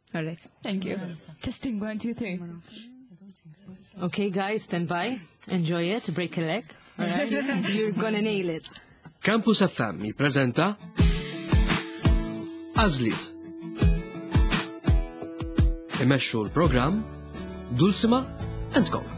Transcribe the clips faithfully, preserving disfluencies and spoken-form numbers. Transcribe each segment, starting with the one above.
All right. Thank you. Testing one, two, three. Okay, guys, stand by. Enjoy it. Break a leg. All right? You're gonna nail it. Campus F M jippreżenta Għażliet. Imexxu l-programm Dulcima and Co.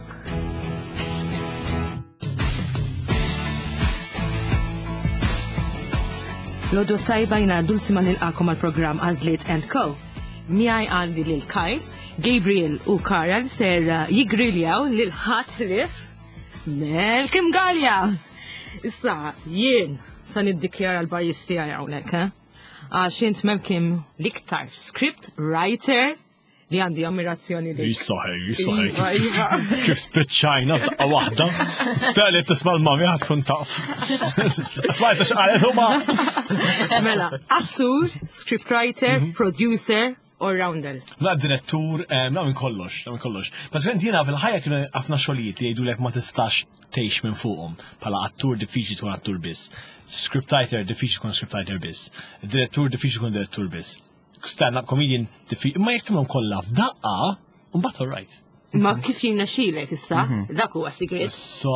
Lodu tajba jina Dulcima nilqakom għal-programm Għażliet and Co. Miaj għandi lil Kyle, Gabriel u Karel ser jigriljaw lil ħatrif Melkim Galja. Issa, jien sa niddikjara l-barjisti għajawnek, eh? Għax jint Melkim liktar script writer li għandi ammirazzjoni li. Jissaħi, jissaħi. Kif spiċċajna taqqa wahda. Speli tisma l-mami għatfun taf. Smajta xaqalet huma. Mela, attur, scriptwriter, producer, all-rounder. La direttur, namin kollox, namin kollox. Bazzament jina fil-ħajja kienu għafna xolijiet li jgħidu lek ma tistax teħx minn fuqhom. Pala attur diffiċli tkun attur biss. Scriptwriter diffiċli tkun scriptwriter biss. Direttur diffiċli tkun direttur biss. Stand-up comedian diffiċli. Ma jek timlom kollha f'daqqa, un-bat all right. Ma kif jina xilek issa, dak huwa sigret. So.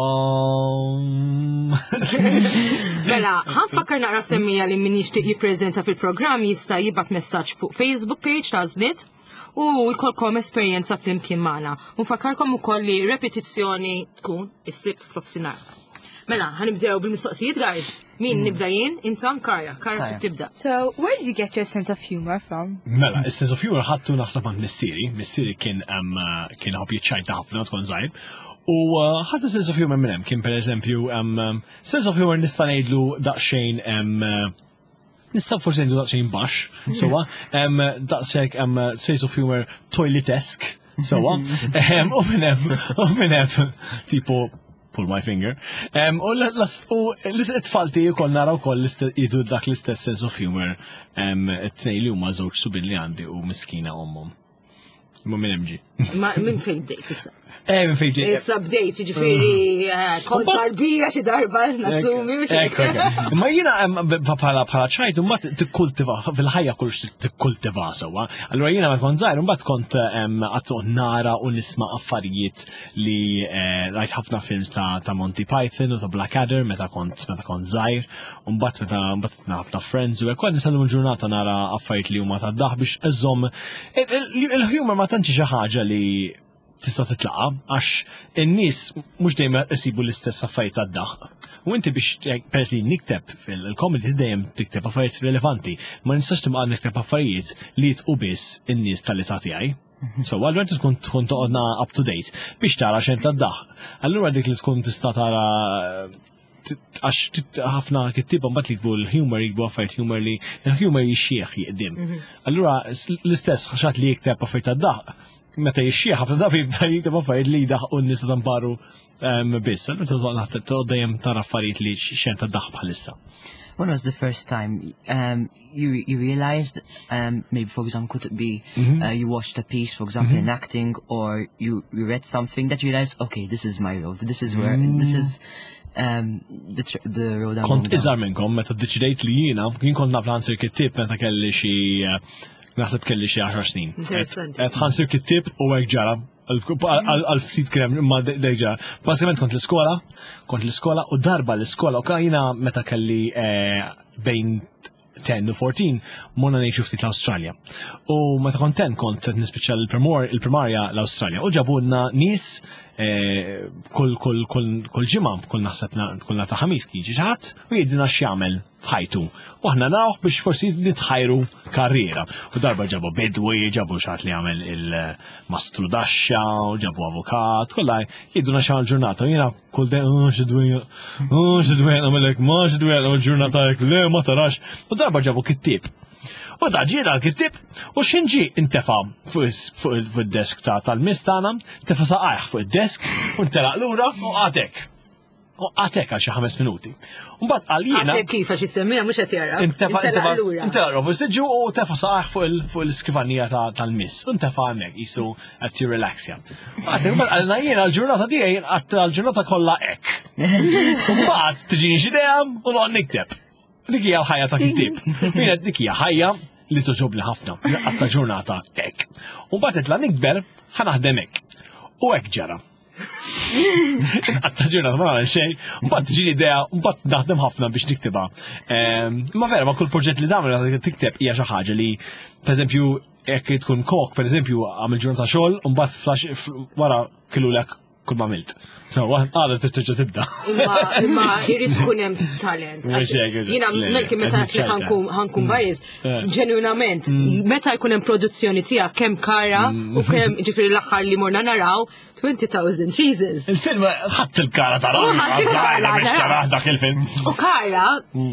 Mela, ħanfakkar naqra semmija li min jixtieq jippreżenta fil-programm jista' jibgħat messaġġ fuq Facebook page ta' Għażliet u jkollkom esperjenza flimkien magħna. U nfakkarkom ukoll li repetizzjoni tkun is-sibt fl-ofsinhar. Mela, ħanibdew bil-mistoqsijiet, guys. Min nibda jien? Intom Karja. Karja tibda. So, where did you get your sense of humor from? Mela, is-sense of humor ħattu naħseb għand missieri. Missieri kien kien ħobb jiċċajta ħafna tkun żgħir. U ħadd sense of humor minn hemm kien pereżempju sense of humor nista' ngħidlu daqsxejn nista' forsi ngħidu daqsxejn baxx, sewwa, daqshekk sense of humor toiletesk, sewwa. U minn hemm, u minn hemm tipo pull my finger. U l-tfalti jkoll naraw koll jidu dak l-istess sense of humor t-nej li huma żewġ subin li għandi u miskina ommhom. Ma minn hemm ġi. Ma minn fejn bdejt issa? Eh, minn fejn bdejt. Issa bdejt, ġifieri kont tarbija xi darba nassumi biex. Ma jiena bħala ċajt mbagħad tikkultiva fil-ħajja kulx tikkultiva sewwa. Allura jiena meta kont żgħir imbagħad kont qatt nara u nisma' affarijiet li rajt ħafna films ta' Monty Python u ta' Blackadder meta kont meta kont żgħir u mbagħad meta mbagħad ħafna friends u hekk nisallum il-ġurnata nara affarijiet li huma tad-daħ biex iżomm il-humor ma tantx xi ħaġa li tista' titlaqa għax in-nies mhux dejjem isibu l-istess affarijiet tad-daħ. U inti biex peress li nikteb fil-comedy dejjem tikteb affarijiet rilevanti, ma nistax tibqa' nikteb affarijiet li jitqu biss in-nies tal-età tiegħi. So, għallura tkun tkun toqgħodna up to date biex tara xejn tad-daħ. Allura dik li tkun tista' tara għax ħafna kittiba mbagħad li jkbu l-humor jikbu affarijiet humor li l-humor jixxieħ jiqdim. Allura l-istess ħaxat li jikteb affarijiet tad-daħ meta jixxieħ ħafna drabi jibda jikteb affarijiet li jdaħqu n-nies tamparu biss. Allura toqgħod dejjem tara affarijiet li xejn tad-daħ bħalissa. When was the first time um, you you realized, um, maybe for example, could it be mm-hmm. uh, you watched a piece, for example, mm-hmm. in acting, or you, you read something that you realized, okay, this is my road, this is where, mm. this is um, the, tr the road I'm Kont iżar minnkom, meta deċidejt li jiena, kien kont naf lansir kittib meta kelli xi naħseb kelli xi għaxar snin. Qed ħansir kittib u hekk ġara. Għal-ftit krem ma deġa. Basikament kont l-iskola, kont l-iskola u darba l-iskola u kajina meta kelli bejn ten u fourteen monna nejxu ftit l-Australia. U meta kont ten kont nispiċċa l-primarja l-Australia. U ġabunna nis kull ġimma, kull naħseb kull nata ħamis kiġi ġaħat u jidina x'jagħmel f'ħajtu. U aħna narawh biex forsi nitħajru karriera. U darba ġabu bedwi, ġabu xaħat li għamel il-mastru daxxa, u ġabu avukat, kollha jiduna x'għamel ġurnata. U jiena kull dejn, oh x'idwejja, oh x'idwejja nagħmelek, ma x'idwejja nagħmel ġurnata hekk, le ma tarax. U darba ġabu kittib. U da ġira l-kittib u xinġi intefa fuq il-desk tal-mis tagħna, intefa saqajh fuq id-desk u ntelaq lura u għatek. U għatek għal xi ħames minuti. Mbagħad għal jiena. Għatek kif għax issemmija mhux qed jara. Intefa intefa fuq is-siġġu u tefa saqajh fuq l-iskivanija tal-miss. U intefa hemmhekk qisu qed tirrelaxja. Għatek mbagħad għalna jiena l-ġurnata tiegħi qatt l-ġurnata kollha hekk. U mbagħad tiġini xi idea u noqgħod nikteb. Dik hija l-ħajja ta' kittib. Jiena dik hija ħajja li toġobni ħafna. Għatta ġurnata hekk. U mbagħad titla' nikber ħanaħdem hekk. U hekk ġara. Għatta ġurnata ma nagħmel xejn, mbagħad tiġi idea, mbagħad naħdem ħafna biex niktibha. Ma vera, ma kull proġett li tagħmel tikteb hija xi ħaġa li pereżempju jekk tkun kok, pereżempju għamil ġurnata xogħol, u mbagħad flash wara kilulek kull ma għamilt. So, għadha titġa tibda. Imma jrid tkun hemm talent. Jiena melki meta ħankun bajjiż, ġenwinament, meta jkun hemm produzzjoni tiegħek kemm kara u kemm ġifieri l-aħħar li morna naraw twenty thousand Reasons. Il-film ħadd il-kara tara. Żgħira biex tara dak il-film. U kara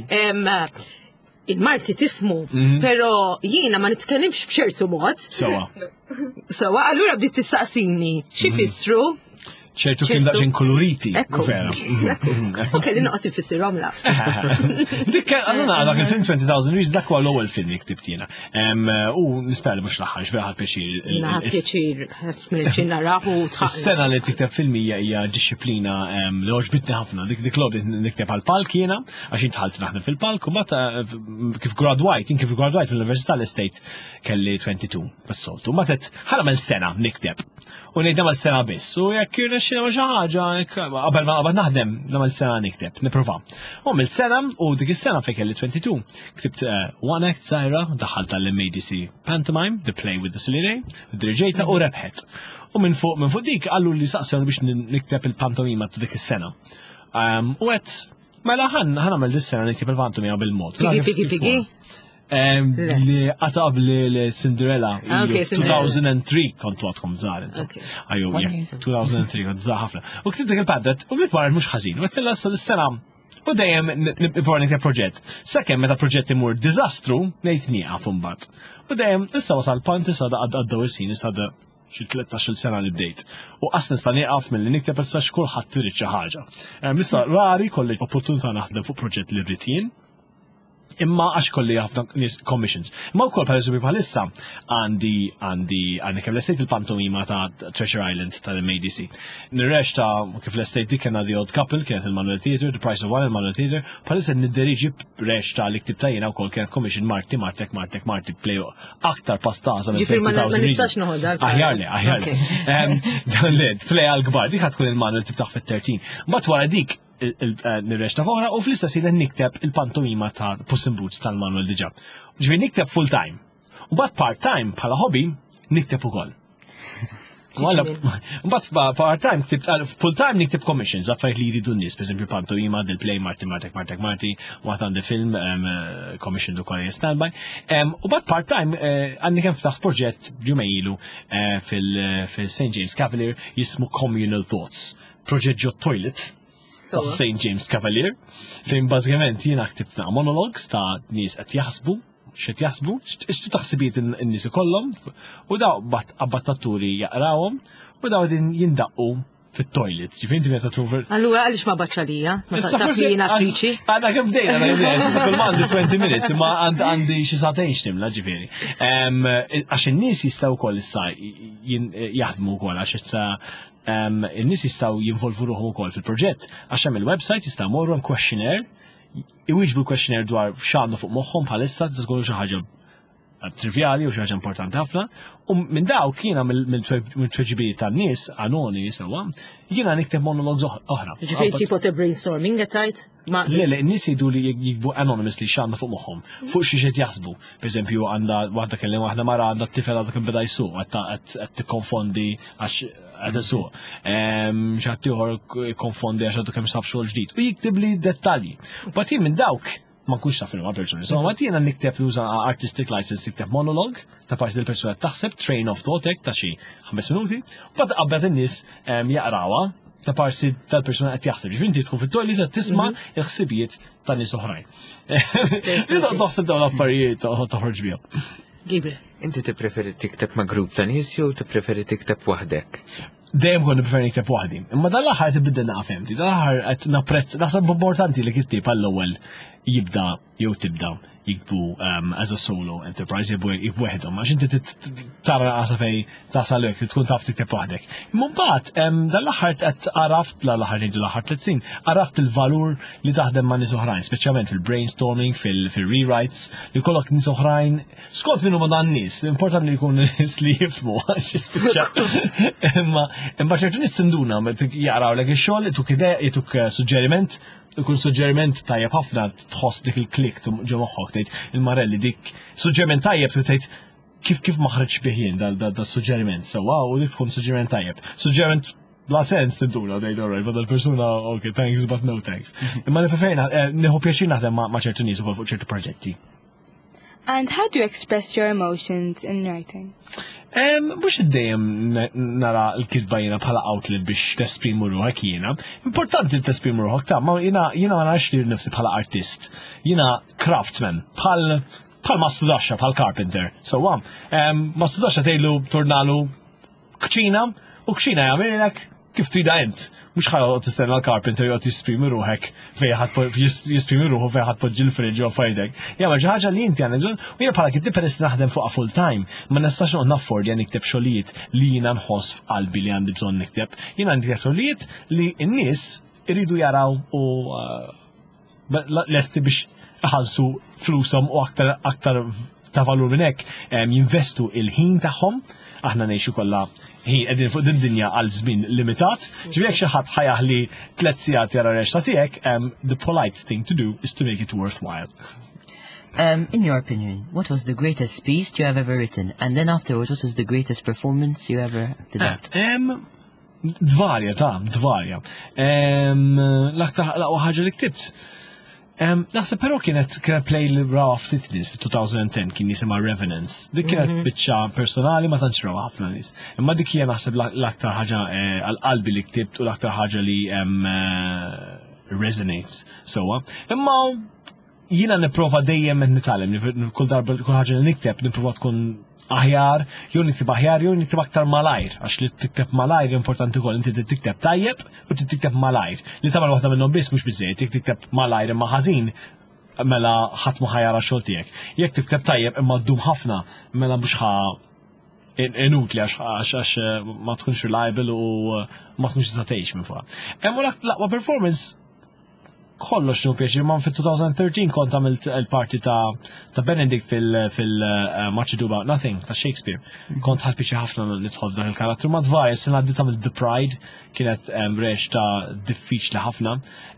il-Marti tifmu, pero jiena ma nitkellimx b'ċertu mod. Sewa. Sewa, allura bdiet tistaqsini xi fissru ċertu kien daċin koloriti. Ekku. Vera. U kelli noqgħod infissirhom la. Dik allura dak il-film twenty thousand Reasons dak huwa l-ewwel film li ktibtina. U nispera li mhux l-aħħar x'vera ħadd pjaċir. Naħ pjaċir, ħadd narahu tħaq. Is-sena li tikteb film hija disċiplina li oġbitni ħafna. Dik dik logħbi nikteb għall-palk jiena għax intħalt naħdem fil-palk u mbagħad kif gradwajt, kif gradwajt mill-Università l-Estate kelli twenty-two bas-soltu. Mbagħad ħaram il-sena nikteb. U ngħidha mal-sena biss. U jekk irnexxina ma xi ħaġa qabel ma qabad naħdem nagħmel sena nikteb, nipprova. U mill-sena u dik is-sena fejn kelli twenty-two ktibt one act żgħira daħħalt tal-M A D C Pantomime, The Play with the Silly Day, dirġejta u rebħet. U minn fuq minn fuq dik qallu li saqsewni biex nikteb il-pantomima ta' dik is-sena. U qed mela ħan nagħmel dis-sena nikteb il-pantomima bil-mod. Pigi pigi pigi. Li għatab li Cinderella two thousand three kontu għadkom zaħar. Għaju, two thousand three kontu zaħar ħafna. U ktibtek il-paddet, u blit marret mux ħazin. U għetmilla s-sena, u dajem niprofanik ta' proġett. Sakem meta proġett imur dizastru, nejt nieqaf umbat. U dajem, issa wasal pont, issa għaddaw il-sin, issa da xi tlettax-il sena li bdejt. U qas nista' nieqaf milli nikteb issa xkulħadd trid xi ħaġa. Issa rari kolli opportunità naħdem fuq proġett li rrid jien. Imma għax kolli ħafna commissions. Imma wkoll pereżempju bħalissa għandi għandi għandi kemm l-estate il-pantomima ta' Treasure Island tal-M A D C. Nirrex ta' kif l-estate dik kena The Odd Couple, kienet il-Manuel Theatre, The Price of One il-Manuel Theatre, bħalissa nidderiġi rex ta' li ktib tajjina wkoll kienet commission Marti, Martek, Martek, Marti play aktar pastaza minn twenty thousand reasons. Aħjarli, aħjarli. Dan led, play għal-kbar, dik ħatkun il-Manuel tibtaħ fit-thirteen. Mbagħad wara dik nirrex ta' foħra u fl-istess jien nikteb il-pantomima ta' Puss in Boots tal-Manuel diġà. Ġifieri nikteb full time. U bad part time bħala hobby nikteb ukoll. Mbagħad part time ktibt full time nikteb commissions affarijiet li jridu n-nies, pereżempju pantomima del play Marti Martek Martek Marti, waqt għandi film commission ukoll standby. U bad part time għandi kemm ftaħt proġett ġimgħa ilu fil-Saint James Cavalier jismu Communal Thoughts. Proġett ġo toilet ta' Saint James Cavalier, fejn bażikament jiena ktibt ta' monologues ta' nies qed jaħsbu, x'qed jaħsbu, x'tu taħsibiet in-nies ikollhom, u daw abbattaturi jaqrawhom, u daw din jindaqqu fit-toilet. Ġifieri meta tuver. Allura għaliex ma baċċalija? Ma taf li jiena attriċi? Għandna kemm bdejna kull ma għandi twenty minutes, ma għandi xi satejn x'nimla ġifieri. Għax in-nies jistgħu wkoll issa jaħdmu wkoll għax issa in-nies jistgħu jinvolvu ruħhom ukoll fil-proġett għax hemm il-website jistgħu morru hemm questionnaire, iwieġbu l-questionnaire dwar x'għandhom fuq moħħhom bħalissa tkun xi ħaġa trivjali u xi ħaġa importanti ħafna, u minn dawk jiena mill-tweġibiet tan-nies anonimi sewwa, jiena nikteb monologues oħra. Ġifieri tipo ta' brainstorming qed tgħid? Le, le, n-nies jgħidu li jikbu anonymously x'għandha fuq moħħhom, fuq xi xed jaħsbu. Pereżempju għandha waħda kellem waħda mara għandha t-tifel għadha kien beda jsuq qed tikkonfondi għax għadha suq. X'għadd ieħor konfondi għax għadu kemm sab xogħol ġdid. U jiktib li dettalji. Bagħad jien minn dawk ma nkunx taf ma' persuni. So ma tiena nikteb juża artistic license nikteb monolog ta' parti del persuna taħseb train of thought ta' xi ħames minuti, u bad qabel in-nies jaqrawha ta' parsi tal-persuna qed jaħseb. Ġifieri tkun fit-toilet qed tisma' il-ħsibijiet ta' nies oħrajn. Taħseb dawn l-affarijiet toħroġ bihom. Gabriel, inti tippreferi tikteb ma' grupp ta' nies jew tippreferi tikteb waħdek? Dejjem kont nippreferi nikteb waħdi. Imma dan l-aħħar tibdel naqafemti, dan l-aħħar qed napprezz, naħseb importanti li kittib għall-ewwel jibda jew tibda jiktbu um, as a solo enterprise jibbu jibweħdhom, għax inti tara għasa fej tasalek li tkun taf tikteb waħdek. Mumbat, um, dal-aħħar qed għaraft, l-aħħar ngħidu l-aħħar tliet sin, għaraft il-valur li taħdem ma' nies oħrajn, speċjalment fil-brainstorming, fil-rewrites, li kollok nies oħrajn, skont minnu ma dan nies, importanti li jkun nies li jifmu, għax jispiċċa. Imma imma ċertu nies tinduna, jaqrawlek ix-xogħol, jituk idea, jituk suġġeriment, ikun suġġeriment tajjeb ħafna tħoss dik il-klik ġo moħħok tgħid il-Marelli dik suġġeriment tajjeb tgħid kif kif ma ħreġx bih jien dal-suġġeriment. So wow, dik tkun suġġeriment tajjeb. Suġġeriment bla sens tinduna tgħid alright, but il-persuna okay, thanks but no thanks. Imma nipreferina nieħu pjaċir naħdem ma' ċertu nies ukoll fuq ċertu proġetti. And how do you express your emotions in writing? Um, Mux id-dajem nara l-kidba jena bħala outlet biex tesprimu ruħak jena. Importanti li tesprimu ruħak ta' ma jena jena għana xlir nifsi bħala artist. Jena craftsman, bħal bħal ma studaxa, bħal carpenter. So għam, um, ma studaxa tejlu tornalu kċina u kċina jgħamilek kif trida jent. Mux ħala t-istenna l-carpenter jgħat jisprimi ruħek fejħat jisprimi ruħu fejħat podġi l-fridġ u fajdek. Jgħamma ġaħġa li jinti għan bżon, u jgħam bħala kitti peress naħdem fuqa full time, ma nistax noqgħod nafford jgħan nikteb xogħlijiet li jina nħoss f'qalbi li għandi bżon nikteb. Jina għandi xogħlijiet li n-nies iridu jaraw u lesti biex ħalsu flusom u aktar aktar ta' valur minn hekk jinvestu il-ħin tagħhom. Aħna ngħixu kollha ħin qegħdin fuq din dinja għal żmien limitat, ġifieri xi ħadd ħajaħli tliet sigħat jara rexta tiegħek, the polite thing to do is to make it worthwhile. Um, in your opinion, what was the greatest piece you have ever written? And then afterwards, what was the greatest performance you ever did out? Um, dvarja, ta' dvarja. Um, L-aktar ħaġa li ktibt. Um, Naħseb però kienet kienet play li raw ftit nies fi-twenty ten kien jisimha Revenants. Dik kienet biċċa personali ma tantx raw ħafna nies. Imma dik hija naħseb l-aktar ħaġa għall-qalbi li ktibt u l-aktar ħaġa li resonates sewwa. Imma jiena nipprova dejjem qed nitgħallem, kull darba kull ħaġa li nikteb nipprova tkun aħjar, jew nikteb aħjar, jew nikteb aktar malajr, għax li tikteb malajr importanti wkoll, inti tikteb tajjeb u tikteb malajr. Li tagħmel waħda minnhom biss mhux biżejjed, jekk tikteb malajr imma ħażin mela ħadd ma ħajara x-xogħol tiegħek. Jekk tikteb tajjeb imma ddum ħafna mela mhux ħa inutli għax għax ma tkunx reliable u ma tkunx tista' tgħix minn fuqha. Hemm l-aqwa performance kollox nu pjaċir, ma fil-twenty thirteen kont għamilt il-parti ta' ta' Benedict fil-Much Ado About Nothing ta' Shakespeare. Kont ħalpiċi ħafna nidħol f'dak il-karattru. Ma dvar, s-sena għaddit għamilt The Pride, kienet reċ ta' diffiċli ħafna.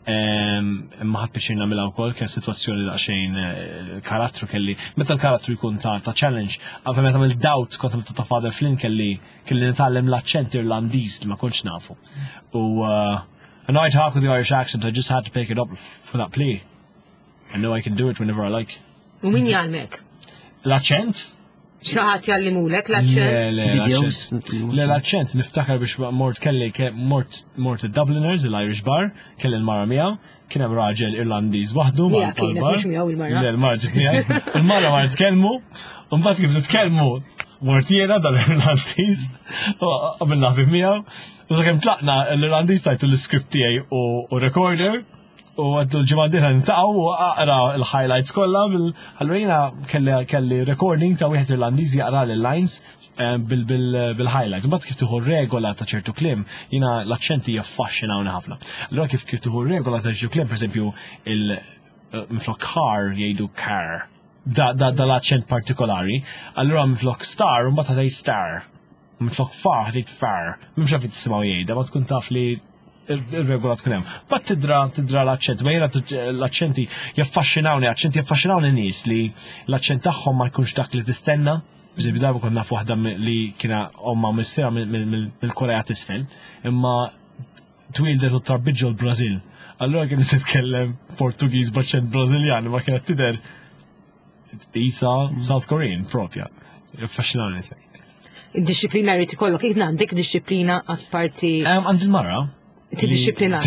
Ma ħalpiċi namila u koll, kien situazzjoni da' xejn karattru kelli. Meta l-karattru jkun ta' challenge, għafem meta għamilt Doubt, kont għamilt ta' Father Flynn kelli kelli nitgħallem l-accent Irlandiż li ma kontx nafu. U I know I talk with the Irish accent, I just had to pick it up for that play. I know I can do it whenever I like. U min jgħalmek? L-accent? Xaħat jgħallimulek l-accent? Videos? Le, l-accent, niftakar biex mort kelli, mort il-Dubliners, il-Irish bar, kelli l-mara miegħu, kien hemm raġel Irlandiż waħdu ma' l-bar. Le, l-mara ġiet miegħi. Il-mara ma tkellmu, u mbagħad kif titkellmu mort jiena dal-Irlandiż, qabel naħbib miegħu. U sakemm tlaqna l-Irlandiż tajtu l-iskript tiegħi u recorder u għaddu l-ġimgħa nintaqgħu u aqra l-highlights kollha bil-ħallura kelli recording ta' wieħed Irlandiż jaqra l-lines bil-highlight. Mbagħad kif tieħu regola ta' ċertu kliem, jiena l-aċċenti jaffaxxinawni ħafna. Allura kif kif tieħu regola ta' ċertu kliem, pereżempju il-minflok car jgħidu car. Da l-aċċent partikolari. Allura minflok star u mbagħad tgħid star. Minflok far, ħdejt far, mimx għafi t-simaw jgħida, ma tkun taf li il-regola tkun hemm. Bat tidra tidra l-aċċent, ma jena l-aċċenti jaffaxxinawni, aċċenti jaffaxxinawni nies li l-aċċent tagħhom ma jkunx dak li tistenna. Biżi darba kont naf waħda li kiena omma missiera mill-Korea t'isfel, imma twildet u tarbidġu l-Brażil. Allura kienet titkellem Portugiż b'aċċent Brażiljan, ma kienet tidher isa South Korean propja. Jaffaxxinawni nisek. Id-disciplina rrit ikollok, jek għandek disciplina għat-parti. Għand il-mara, Tidisciplinat.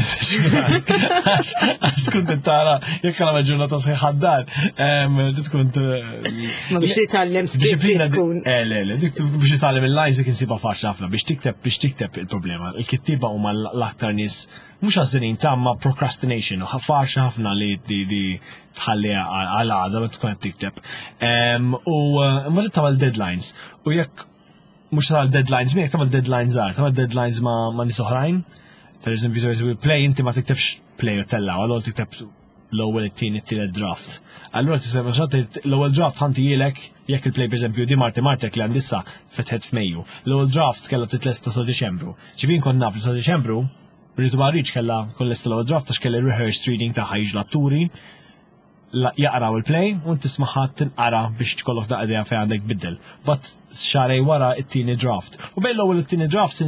Għax tkun tara, jekk għala ġurnata sħiħaddar, tkun. Ma biex titgħallem Disciplina tkun. Eh, le, le, biex titgħallem il-lajs dik insiba faċli ħafna, biex tikteb biex tikteb il-problema. Il-kittiba huma l-aktar nies mhux għażdinin ta' ma procrastination, u faċli ħafna li li tħalli għal-għada ma tkun qed tikteb. U ma tagħmel deadlines. U jekk mhux tagħmel deadlines miegħek tagħmel deadlines żgħar, tagħmel deadlines ma' nies oħrajn. Per eżempju, play inti ma tiktebx play u tella, għallol tikteb l-ewwel it-tieni it-tielet draft. Allura tisema l-ewwel draft ħanti jilek jekk il-play per eżempju di Marti Martek li għandissa fetħed f'Mejju. L-ewwel draft kellha titlesta sa Diċembru. Ċifin kont naf li sa Diċembru, rritu barriċ kellha kon lesta l-ewwel draft għax kelli rehearsed reading ta' ħajġ l-atturi jaqraw il-play u tismaħat tinqara biex tkollok da' idea fejn għandek biddel. But xarej wara it-tieni draft. U bejn l-ewwel it-tieni draft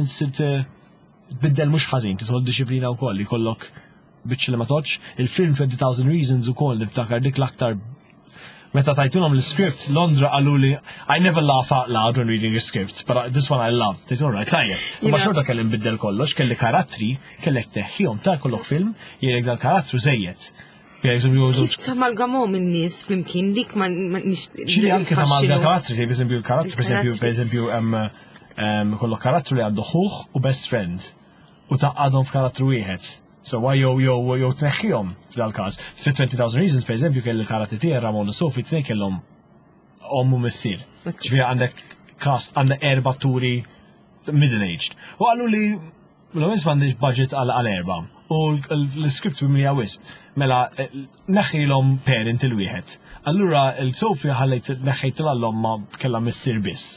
biddel mux ħażin, titħol disciplina wkoll li kollok biċċ li ma toċ. Il-film twenty thousand Reasons ukoll niftakar dik l-aktar meta tajtunhom l-script Londra qalu li I never laugh out loud when reading a script, but this one I loved. Tajtun right tajjeb. Ma xorta kelli nbiddel kollox, kelli karattri, kellek teħħihom ta' kollok film, jgħidlek dal-karattru żejjed. Kif tamalgamhom in-nies flimkien dik ma nix. Ċili anke tamalgam karattri, per eżempju il-karattru, per eżempju, per eżempju kollok karattru li għandu ħuħ u best friend. U taqqadhom f'karattru wieħed. So why jew jew jew tneħħihom f'dal-każ. Fi twenty thousand Reasons per eżempju kelli karatti tiegħi Ramon u Sophie tnejn kellhom ommu missier. Ġifieri għandek cast għandek erba' atturi middle aged. U qalu li l-għis m'għandix budget għal erba' u l-script bimlija wisq. Mela neħħilhom parent il-wieħed. Allura il-Sophie ħallejt neħħejtilha l-omma kellha missier biss.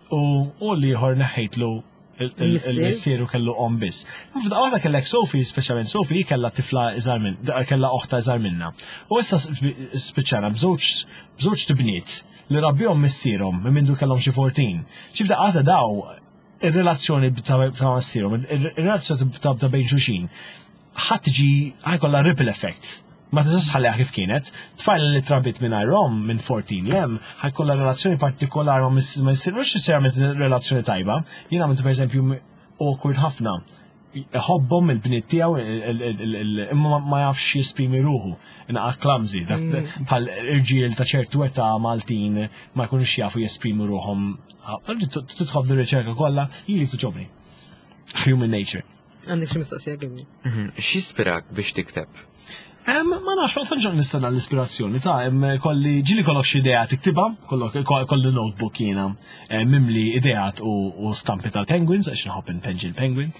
U li ieħor neħħejtlu il-missieru kellu om biss. Għada kellek Sophie, specialment Sophie, kella tifla iżar minn, kella oħta iżar minna. U issa speċjana bżewġ tibniet li rabbihom missierhom minn mindu kellhom xi fourteen. Xifda għada daw ir-relazzjoni ta' missierhom, ir-relazzjoni ta' bejn xulxin, ħadd tiġi ħajkollha ripple effect. Ma tiżax ħalliha kif kienet, tfajl li trabit minn Irom minn fourteen jem, ħajkollha relazzjoni partikolari ma jsirux necessarjament relazzjoni tajba. Jien għamiltu pereżempju awkward ħafna. Ħobbhom il-bniet tiegħu imma ma jafx jesprimi ruħu. Inqa clumsy, bħal irġiel ta' ċertu età Maltin ma jkunux jafu jesprimu ruħhom. Tidħol dir-riċerka kollha jili tiġobni. Human nature. Għandek xi mistoqsija għibni. X'ispirak biex tikteb? Ma nafx, ma tanġan nistenna l-ispirazzjoni ta' kolli ġili kollok xi idea tiktiba, kolli notebook jiena mimli ideat u stampi tal-penguins, għax nħobb penġi l-penguin.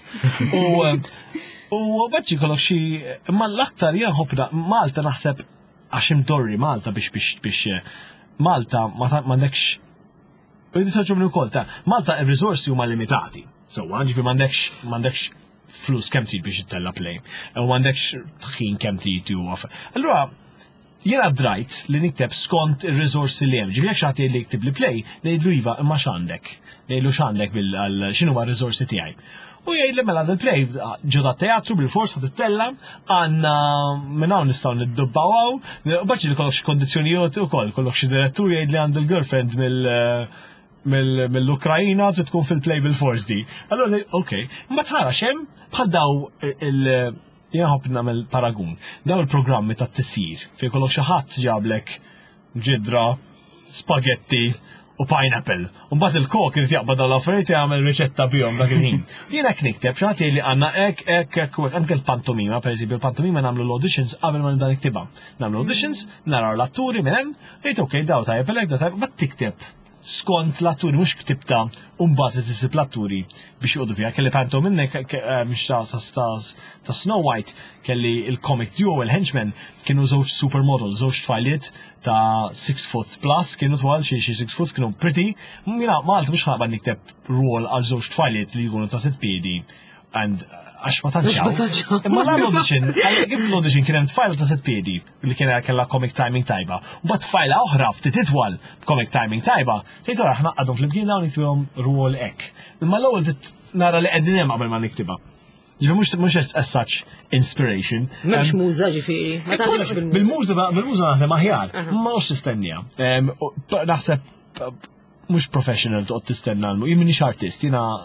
U bħedġi kollok xi, ma l-aktar jiena ħobb Malta naħseb għax imdorri Malta biex biex Malta ma ndekx, u jdi taġumni u kol ta' Malta il-rizorsi huma limitati. So, ġifi mandekx flus kem trid biex jittella play. U m'għandekx tħin kem trid ju għaf. Allura, jena drajt li nikteb skont il-resorsi li hemm. Ġifieri xagħti li jiktib li play, ngħidlu iva imma x'għandek. Ngħidlu x'għandek bil x'inhu ma r-resorsi tiegħi. U jgħid li mela l-play ġoda teatru bil-fors ħad tittella, għandna minn hawn nistgħu niddubbaw, u baċi li kollok xi kondizzjonijiet ukoll, kollok xi direttur jgħid li għandu l-girlfriend mill mill-Ukrajina trid tkun fil-play bil-force di. Allora, ok, ma tħara xem bħal daw il- jenħob nagħmel paragun. Daw il-programmi ta' t-tisir, fi kollok xi ħadd ġablek ġidra, spaghetti u pineapple. U mbagħad il-kok irid jaqbad l-affarijiet jagħmel riċetta bihom dak il-ħin. Jien hekk nikteb x'għati li għandna hekk hekk hekk anke l-pantomima, pereżempju l-pantomima nagħmlu l-auditions qabel ma nibda niktibha. Nagħmlu auditions, naraw l-atturi minn hemm, rejt ok daw tajjeb elek daw tajjeb, ma tikteb skont l-atturi, mux ktibta un-bat li tisib l-atturi biex juqdu fija. Kelli panto minne, mux ta' Snow White, kelli il-comic duo, il-henchman, kienu zoċ supermodel, zoċ tfajliet ta' six foot plus, kienu twal, xie xie six foot, kienu pretty. Mina, Malta mux ħanaqba nikteb rol għal zoċ tfajliet li jgunu ta' sitt piedi. And għax ma tanċaw. Imma l-audition, għal-għib l-audition kienem tfajla ta' set piedi, li kiena kella comic timing tajba. U bat tfajla oħra ftit itwal comic timing tajba, sejtu raħ naqqadhom fl-imkien dawn niktibhom rwol ek. Imma l-ewwel nara li qegħdin hemm qabel ma niktiba. Ġifi mhux as such inspiration. M'hemmx muża ġifieri. Bil-muża bil-muża naħdem aħjar, ma nux nistennija. Naħseb mhux professional toqgħod tistenna l-mu, jien m'iniex artist, jiena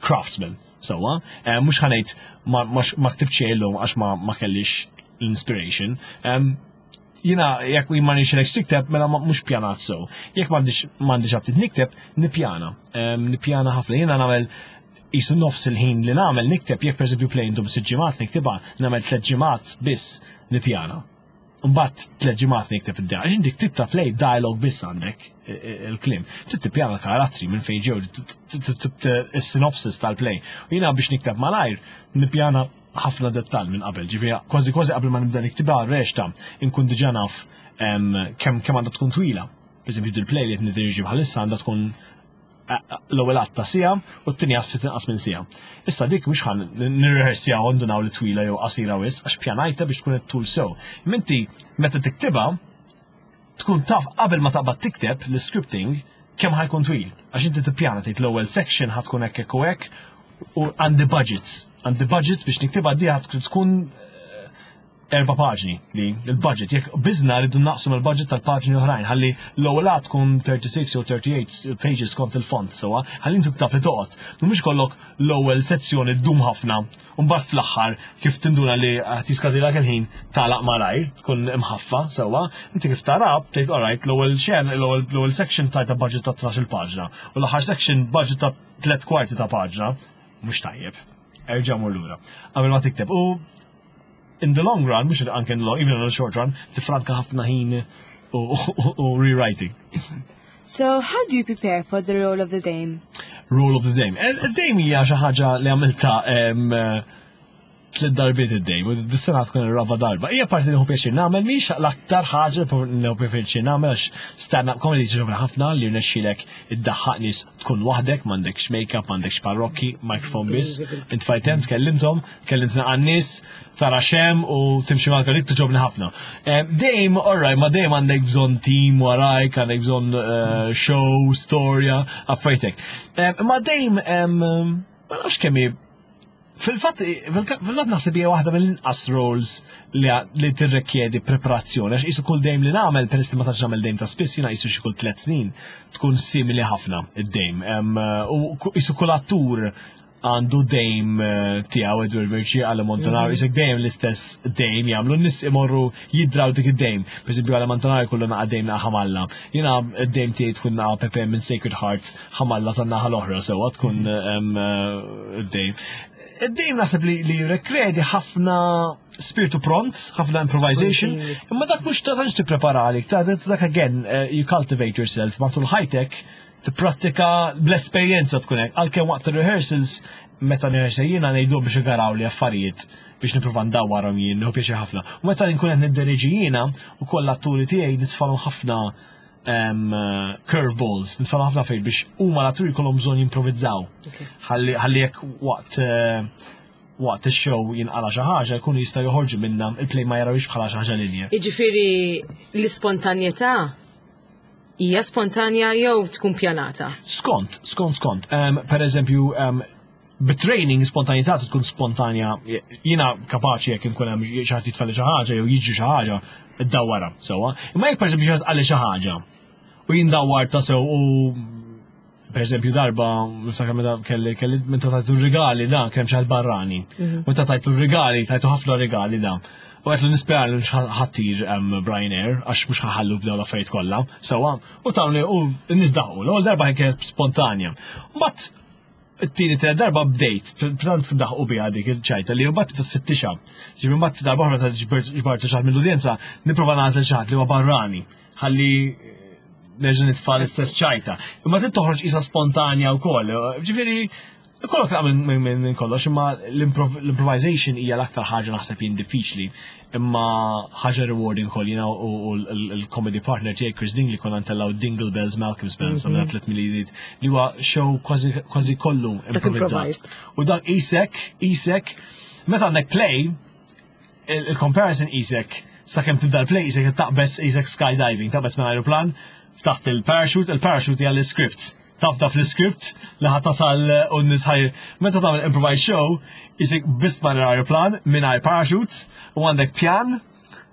craftsman. Sowa, mhux ħanejt ma ma ktibx illum għax ma ma kellix l-inspiration. Jiena jekk ma nixilek tikteb mela mhux pjanat so. Jekk m'għandix m'għandix abtit nikteb, nippjana. Nippjana ħafna. Jiena nagħmel qisu nofs il-ħin li nagħmel nikteb jekk pereżempju plejn dum sitt ġimgħat niktibha, nagħmel tliet ġimgħat biss nippjana. Mbagħad tliet ġimgħat nikteb id-dialogue. Għax inti ktibta play dialogue biss għandek il-klim. Trid tippjana l-karattri minn fejn ġew is-synopsis tal-play. U jiena biex nikteb malajr nippjana ħafna dettall minn qabel. Ġifieri kważi kważi qabel ma nibda niktibha rexta inkun diġà naf kemm kemm għandha tkun twila. Pereżempju il-play li qed nidirġi bħalissa għandha tkun l-ewwel att ta' siegħa u t-tieni att tinqas minn siegħa. Issa dik mhux ħan nirrehersja għandunaw li twila jew qasira wisq għax pjanajta biex tkun qed tul sew. Minti meta tiktibha tkun taf qabel ma taqbad tikteb l-scripting kemm ħajkun twil. Għax inti tippjana tgħid l-ewwel section ħatkun hekk hekk u hekk u għandi budget. Għandi budget biex niktibha di tkun erba' paġni li l-budget jekk biżna rridu naqsmu l-budget tal-paġni oħrajn ħalli l-ewwel tkun thirty-six jew thirty-eight pages kont il-font sewwa ħalli inti taf li toqgħod. Mhux kollok l-ewwel sezzjoni ddum ħafna u mbagħad fl-aħħar kif tinduna li tiskadilek il-ħin tagħlaq malajr tkun imħaffa sewwa, inti kif tarab tgħid alright l-ewwel xen l-ewwel section tajta budget ta' tnax-il paġna u l-aħħar section budget ta' tliet kwarti ta' paġna mhux tajjeb. Erġa' mur lura. Qabel ma tikteb u in the long run, mux anke in the long, even in the short run, tifranka ħafna ħin u rewriting. So, how do you prepare for the role of the dame? Role of the dame. Il-dame hija xi ħaġa li għamilta tliet darbiet id-dame, u d-sena tkun ir-raba darba. Hija parti li hu pjaċir nagħmel mhix l-aktar ħaġa li hu pjaċir nagħmel għax stand-up comedy ġiġobra ħafna li rnexxielek iddaħħaq nies tkun waħdek, m'għandekx make-up, m'għandekx parrokki, microphone biss. Int fajtem tkellimthom, kellimtna għan-nies, tara xem u timxi malka dik tiġobni ħafna. Dejjem, alright, ma dejjem għandek bżonn team warajk, għandek bżonn show, storja, affaritek. Ma dejjem ma nafx kemm Fil-fatt, fil-fatt naħseb hija waħda mill-inqas roles li tirrekjedi preparazzjoni, għax isu kull dejm li nagħmel peress li ma tantx nagħmel dejm ta' spiss jiena qisu xi kull tliet snin tkun simili ħafna id-dejm. U isu kull attur għandu dejm tiegħu Edward Murphy għal Montanaro, isek dejjem l-istess dejm jagħmlu n-nies imorru jidraw dik id-dejm. Pereżempju għal Montanaro kullu naqa' dejm naqa' ħamalla. Jiena d-dejm tiegħi tkun naqa' Pepe minn Sacred Heart ħamalla tan-naħa l-oħra sewwa tkun id-dejm. Id-dejm naħseb li jirrekredi ħafna spiritu pront, ħafna improvisation, imma dak mhux ta' tantx tipprepara għalik, dak again you cultivate yourself matul high-tech tipprattika bl-esperjenza tkun hekk, għalkemm waqt ir-rehearsals meta nirrehearsal jiena ngħidu biex igaraw li affarijiet biex nipprova ndawwarhom jien, nieħu pjaċir ħafna. U meta nkun qed niddiriġi jiena ukoll l-atturi tiegħi nitfalhom ħafna curveballs, nitfalhom ħafna fejn biex huma l-atturi jkollhom bżonn jimprovizzaw. Ħalli jekk waqt waqt ix-show jinqala xi ħaġa jkunu jistgħu joħorġu minnha il-play ma jarawx bħala xi ħaġa linja. Jiġifieri l-ispontanjetà hija spontanja jew tkun pjanata? Skont, skont, skont. Per eżempju, bit-training spontanità tkun spontanja. Jiena kapaċi jekk inkun hemm xi ħadd jitfalli xi ħaġa jew jiġri xi ħaġa iddawwarha sewwa. Imma jekk pereżempju xi ħadd qalli xi ħaġa u jindawwar ta' sew u pereżempju darba niftakar meta kelli kelli meta tajtu r-rigali da kemm xi barrani. Meta tajtu r-rigali, tajtu ħafna rigali da. U għet l-nispera li ħattir Brian Air, għax mux ħaħallu b'daw l-affarijiet kollha, sewa, u tawni u nizdaħu, l-għol darba kienet spontanja. Mbagħad it-tieni tliet darba bdejt, tant daħqu biha dik il-ċajta li mbagħad titfittixa. Ġifieri mbagħad darba oħra ta' ġibartu xi mill-udjenza, nipprova nagħżel xi ħadd li huwa barrani, ħalli nerġa' nitfa' l-istess ċajta. Imma trid toħroġ qisha spontanja wkoll. Ġifieri kollok naqbel minn kollox, imma l-improvisation hija l-aktar ħaġa naħseb jien diffiċli, imma ħaġa rewarding ukoll jiena u l-comedy partner tiegħi Chris Dingley konna ntellaw Dingle Bells, Malcolm's Bells, għamilna tliet miliet li huwa show kważi kollu improvizzat. U dak isek, isek, meta għandek play, il-comparison isek, sakemm tibda l-play isek taqbes isek skydiving, taqbes minn aeroplan, taħt il-parachute, il-parachute hija l-script. Tafda fl-script li ħatasal u n-nisħajr. Meta tagħmel improvise show, isek bist ma' l-aeroplan minn parachute u għandek pjan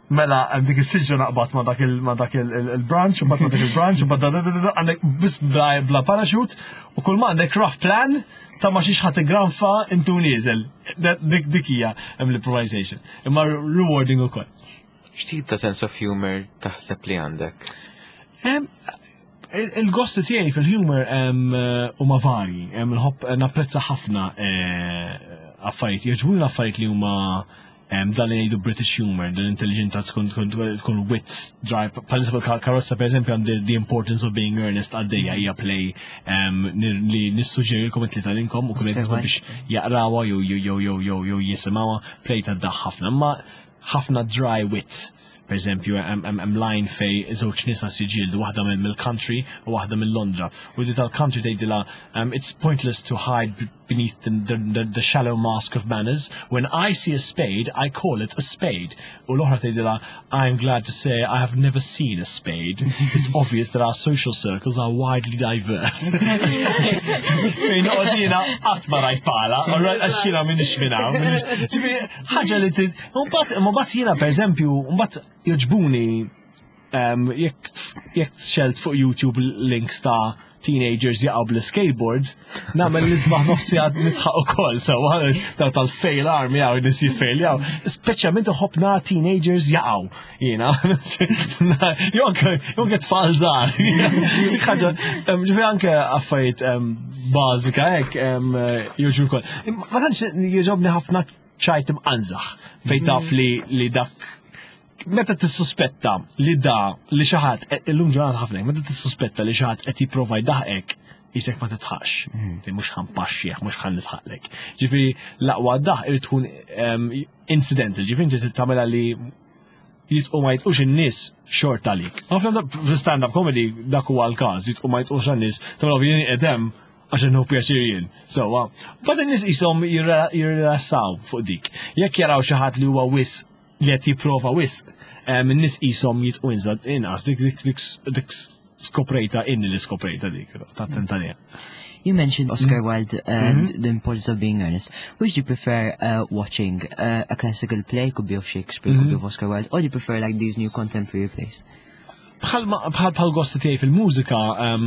Mela, hemm dik is-silġu naqbad ma' dak il- ma' dak il- il- il-branch, u mbagħad ma' dak il-branch, u mbagħad da- da- da- da- għandek biss bla bla parachute, u kull ma għandek rough plan ta' ma xiex ħadd igranfa intu nieżel. Da- Dik dik hija hemm l-improvisation. Imma rewarding ukoll. X'tip ta' sense of humor taħseb li għandek? Em, il- Il-gosti tiegħi fil-humor em, eh, huma varji, em, nħobb napprezza ħafna eh, affarijiet, jogħġbuni l-affarijiet li huma em, dan li jgħidu British humor, dan intelligenta tkun tkun tkun wit, dry, palissa fil-karozza per eżempju għandi The Importance of Being Earnest għaddejja hija play em, nir- li nissuġġerilkom it-tlieta linkom u kull Oscar Wilde. biex jaqrawha jew jew jew jew jew jew jisimgħuha play ta' daħ ħafna, imma ħafna dry wit. Per eżempju, hemm line fej żewġ nisa siġildu, waħda mill-country u waħda mill-Londra. U di tal-country tgħidilha um, it's pointless to hide beneath the, the, the, the shallow mask of manners. When I see a spade, I call it a spade. U l-oħra tgħidilha I'm glad to say I have never seen a spade. It's obvious that our social circles are widely diverse. Fejn noqgħodina qatt ma rajt pala, għax jiena m'iniex minnaw. Ħaġa li tid, mbagħad jiena pereżempju, mbagħad joġbuni um, jekk jekk xelt fuq YouTube links ta' teenagers jaqgħu bl-skateboard, nagħmel li sbaħ nofsi għad nitħaq ukoll, so daw tal-fail army għaw nis jiffailjaw. Speċjalment ħobna teenagers jaqgħu, jiena. Jonke tfal żgħar. Ħaġa, ġifieri anke affarijiet bażika hekk joġbu wkoll. Ma tantx jogħġobni ħafna ċajt imqanżaħ fejn taf li li dak meta tissuspetta li da li xi ħadd illum ġurnata ħafna, meta tissuspetta li xi ħadd qed jipprova jdaħqek isek ma titħax, li mhux ħampaxxih, mhux ħan nitħaqlek. Ġifieri l-aqwa daħ irid tkun incidental, ġifieri inti tagħmilha li jitqu ma jitqux in-nies xort għalik. Ħafna fl-stand-up comedy dak huwa l-każ, jitqu ma jitqux għan-nies, tagħmlu jien qedem għax inhu pjaċir jien. Sewwa, bad in-nies qishom jirrilassaw fuq dik. Jekk jaraw xi ħadd li huwa wisq li qed jipprova wisq, in-nies qishom jitqu inżad inqas dik dik dik skoprejta inni li skoprejta dik, ta' tentanija. You mentioned Oscar Wilde and the importance of being earnest. Which do you prefer uh, watching? Uh, a classical play, could be of Shakespeare, could be of Oscar Wilde, or do you prefer like these new contemporary plays? Bħal bħal bħal gosti tiegħi fil-mużika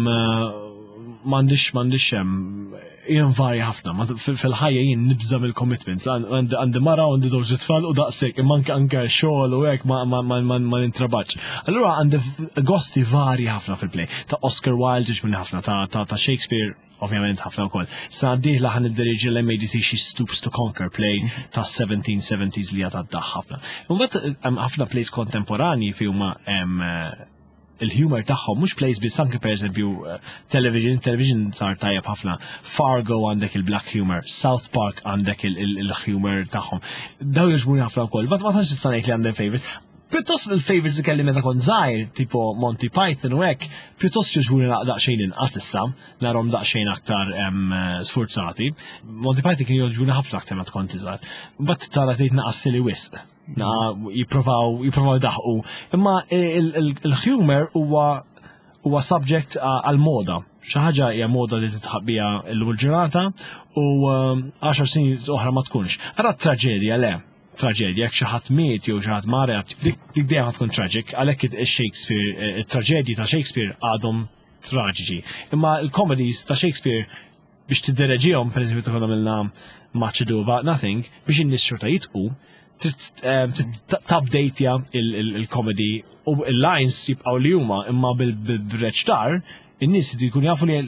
m'għandix m'għandix jien varja ħafna, fil-ħajja jien nibża mill-commitments, għandi mara għandi żewġ tfal u daqshekk, imma anke xogħol u hekk ma nintrabaġġ. Allura għandi gosti varji ħafna fil-play, ta' Oscar Wilde ġbni ħafna, ta' Shakespeare ovvjament ħafna wkoll. Sa diħla ħan id-diriġi l-M A D C She Stoops to Conquer play ta' seventeen seventies li għadha daħ ħafna. Mbagħad hemm ħafna plays kontemporanji fi huma il-humor tagħhom mhux plays biss anke pereżempju television, television sar tajjeb ħafna. Fargo għandek il-black humor, South Park għandek il-humor tagħhom. Daw jogħġbuni ħafna wkoll. Ma tantx tista' ngħid li għandhem favorite. Pjuttost il-favorites li kelli meta kont żgħir, tipo Monty Python u hekk, pjuttost jogħġbuni daqsxejn inqas issa, narhom daqsxejn aktar sfurzati. Monty Python kien jogħġbuni ħafna aktar meta kont iżgħar. Mbagħad tara tgħid naqas silly wisq. Na jipprovaw jipprovaw daħqu. Imma il-humor huwa huwa subject għal-moda. Xi ħaġa hija moda li titħabbija l-ġurnata u għaxar snin oħra ma tkunx. Ara traġedja le. Traġedja, jekk xi ħadd miet jew xi ħadd maret, dik dejjem tkun traġik, għalhekk ix-Shakespeare, it-traġedji ta' Shakespeare għadhom traġiċi. Imma l-comedies ta' Shakespeare biex tiddereġihom, pereżempju tkun għamilna Much Ado About Nothing, biex in-nies xorta jitqu, t-updateja il-comedy u il-lines jibqaw li huma imma bil-reċtar, in-nies jkun jafu li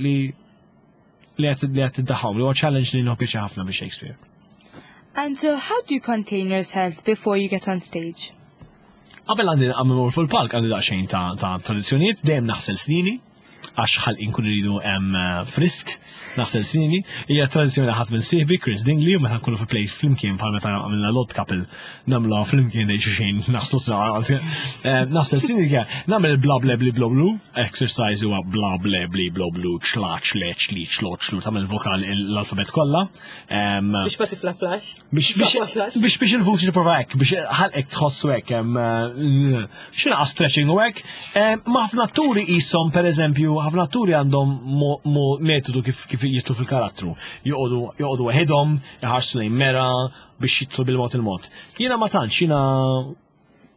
li għat id-daħħom, li huwa challenge li nħobbi ħafna bi Shakespeare. And so how do you contain yourself before you get on stage? Qabel għandi għamil fuq il-palk għandi daqsxejn ta' tradizzjonijiet, dejjem naħsel snini, għax ħalqin kun iridu hemm frisk, naħsel snini, hija tradizzjoni ħadd minn sieħbi Chris Dingley u meta nkunu fi play flimkien bħal meta għamilna lot couple nagħmluha flimkien ngħid xi xejn naħslu naħsel snini kien nagħmel bla bla bli bla blu, exercise huwa bla bla bli bla blu ċlaċ leċ li ċloċ lu tagħmel vokal l-alfabet kollha. Biex ma tifla flash? Biex biex il-vuċi nipprova hekk, biex ħalqek tħossu hekk hemm x'inha stretching u hekk. Ma ħafna atturi qishom pereżempju ħafna atturi għandhom metodu kif jitlu fil-karattru. Joqogħdu waħedhom, iħarsu lejn mera biex jitlu bil-mod il-mod. Jiena ma tantx, jiena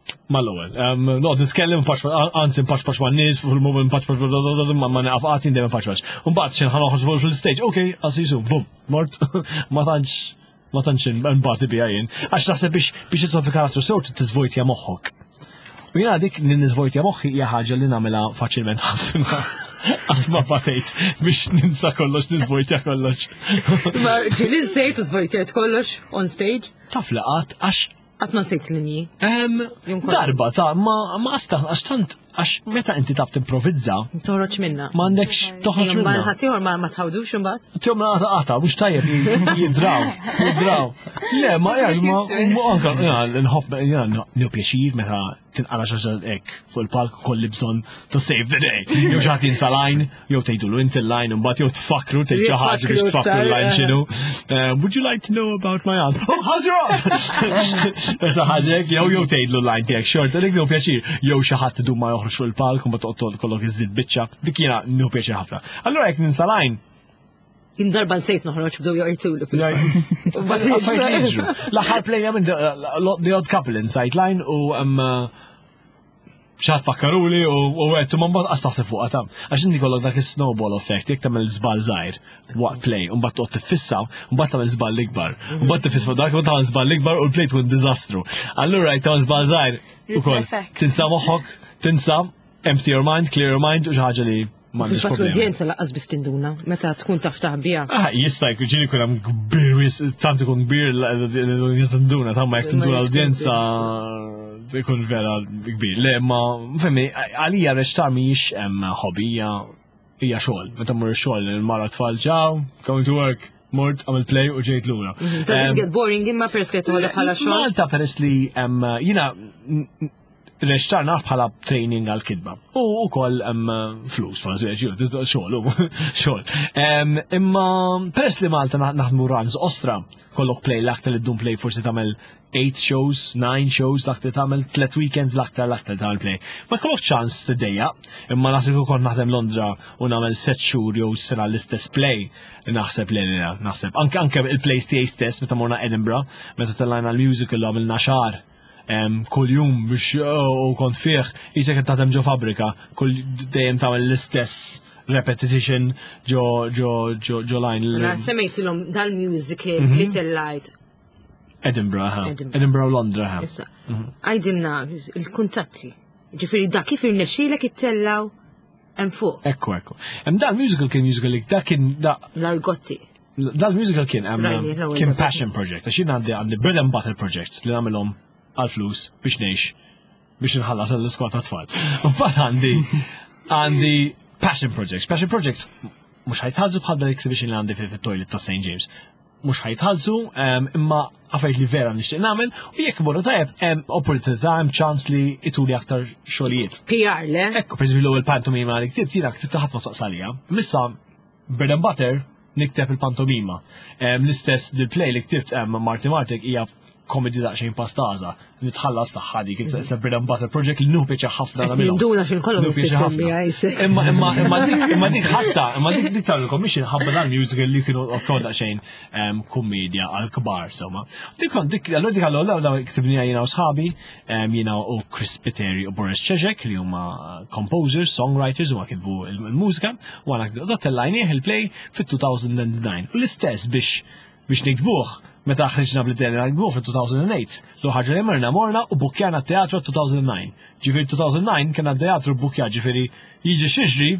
Mal-ewwel, no, nitkellem paċ anzi paċ paċ ma' nies fil-moment paċ paċ ma naqaf qatin dejjem paċ paċ. Imbagħad xi ħanoħroġ fuq fil-stage, okej, qasisu, bum, mort ma tantx ma tantx nbagħti biha jien. Għax naħseb biex biex titħol fil-karattru sew tiżvojtja moħħok. U jiena dik li niżvojtja moħħi hija ħaġa li nagħmilha faċilment ħafna. Għad ma batejt biex ninsa kollox, niżvojtja kollox. Ma ġilin sejt u żvojtjat kollox on stage? Taf laqat għax Għat ma sejt l-linji? Darba, ta' ma ma astaħ, għax tant, għax meta inti taf timprovizza. Toħroġ minna. Ma għandekx toħroġ minna. Ma ħatiħor ma tħawdux imbagħad? Tjom ma għata, mux tajjeb, jidraw, jidraw. Le, ma jgħal, ma anka, nħobb, nħobb pjaċir meta tinqara xaġa ek fuq il-palk kolli bżon to save the day. Jew xaħat jinsa line, jew tgħidulu inti l-line, imbagħad jew tfakru tgħid xi ħaġa biex tfakru l-line x'inhu. Would you like to know about my aunt? Oh, how's your aunt? Xi ħaġa hekk, jew jew tgħidlu l-line tiegħek xort, dik nieħu pjaċir, jew xi ħadd idu ma joħroġ fuq il-palk u ma toqgħod kollok iżid biċċa, dik jiena nieħu pjaċir ħafna. Allura jekk ninsa line, Indarba nsejt noħroġ bdew jgħidulu. L-aħħar plejja minn The Odd Couple inside line u xaħat fakkaruli u għettu man bat għastaħseb fuq għatam. Għax inti kollok dak il-snowball effect, jek tamel zbal zaħir waqt play, un bat toqt tifissa, un bat tamel zbal l-ikbar. Un bat tifissa fuq dak, un tamel zbal l-ikbar u l-play tkun dizastru. Allura jek tamel zbal zaħir u koll. Tinsa moħħok, tinsa, empty your mind, clear your mind, u xaħġa li m'għandix problema. L-udjenza laqqas biex tinduna, meta tkun taf taħbija. Ah, jista' jkun ġieli kun hemm kbir, tant ikun kbir l-udjenza tamma jekk tinduna l-udjenza ikun vera kbir. Le, ma femmi, għalija reċtar mhijiex hemm hobby, hija xogħol. Meta mmur xogħol il-mara tfal ġaw, coming to work, mort għamil play u ġejt lura. Doesn't get boring imma peress li tħodha bħala xogħol. Malta peress li jiena reċtar naħ bħala training għal-kidba. U ukoll flus, ma żwieġ, xogħol, xogħol. Imma peress li Malta naħdmu runs ostra, kollok play l-aktar li ddum play forsi tagħmel eight shows, nine shows, l-aktar tagħmel tlet weekends l-aktar l-aktar tagħmel play. Ma kollok ċans tiddejja, imma naħseb ukoll naħdem Londra u nagħmel set xhur jew sena l-istess play. Naħseb li naħseb. Anke anke il-plays tiegħi stess meta morna Edinburgh, meta tellajna l-musical għamilna xahar. Kull jum biex u kont fih, jisek taħdem ġo fabrika, kull dejjem tagħmel l-istess repetition ġo ġo ġo ġo line. Na semmejtilhom dal-musical li tellajt. Edinburgh, ha. Edinburgh u Londra, ha. Issa, għajdinna il-kuntatti. Ġifieri dak kif irnexxielek ittellaw hemm fuq. Ekku, ekku. Hemm dal-musical kien musical li dak kien da. L-argotti. Dal-musical kien hemm kien passion project, għax jien għandi għandi bread and butter projects li nagħmilhom għal-flus biex neħx biex nħallas għall-iskwa ta' tfal. U bat għandi għandi passion projects. Passion projects mux ħajtħalżu bħal dal-exhibition li għandi fil-toilet ta' Saint James. Mux ħajtħalżu imma għafajt li vera nixtieq nagħmel u jekk morru tajjeb hemm opportunità hemm ċans li ituli aktar xogħlijiet. P R le? Ekku, pereżempju l-ewwel pantomima li ktibt jiena ktibt ħadd ma saqsalija. Missa bread and butter nikteb il-pantomima. L-istess dil-play li ktibt Marti Martek hija komedi daqxejn pastaza, nitħallas taħħadi, it's a bread and butter project li nuħpeċa ħafna għamilom. Ninduna xil-kollom nispizzemmi għajse. Imma imma imma dik imma dik ħatta, imma dik dik tal-commission ħabba dal-musical li kienu okkon daqxejn komedja għal-kbar, somma. Dik dik allura dik għallu għallu ktibnija jiena u sħabi, jiena u Chris Piteri u Boris Czezek li huma composers, songwriters u kitbu il-mużika, u għana dattellajnieh il-play fit-two thousand nine. U l-istess biex biex nikdbuh meta ħriġna bl-Italja għal-għu fil-two thousand eight, l ħarġa li marna morna u bukjana teatru two thousand nine. Ġifiri two thousand nine kena teatru bukja, ġifiri jiġi xiġri,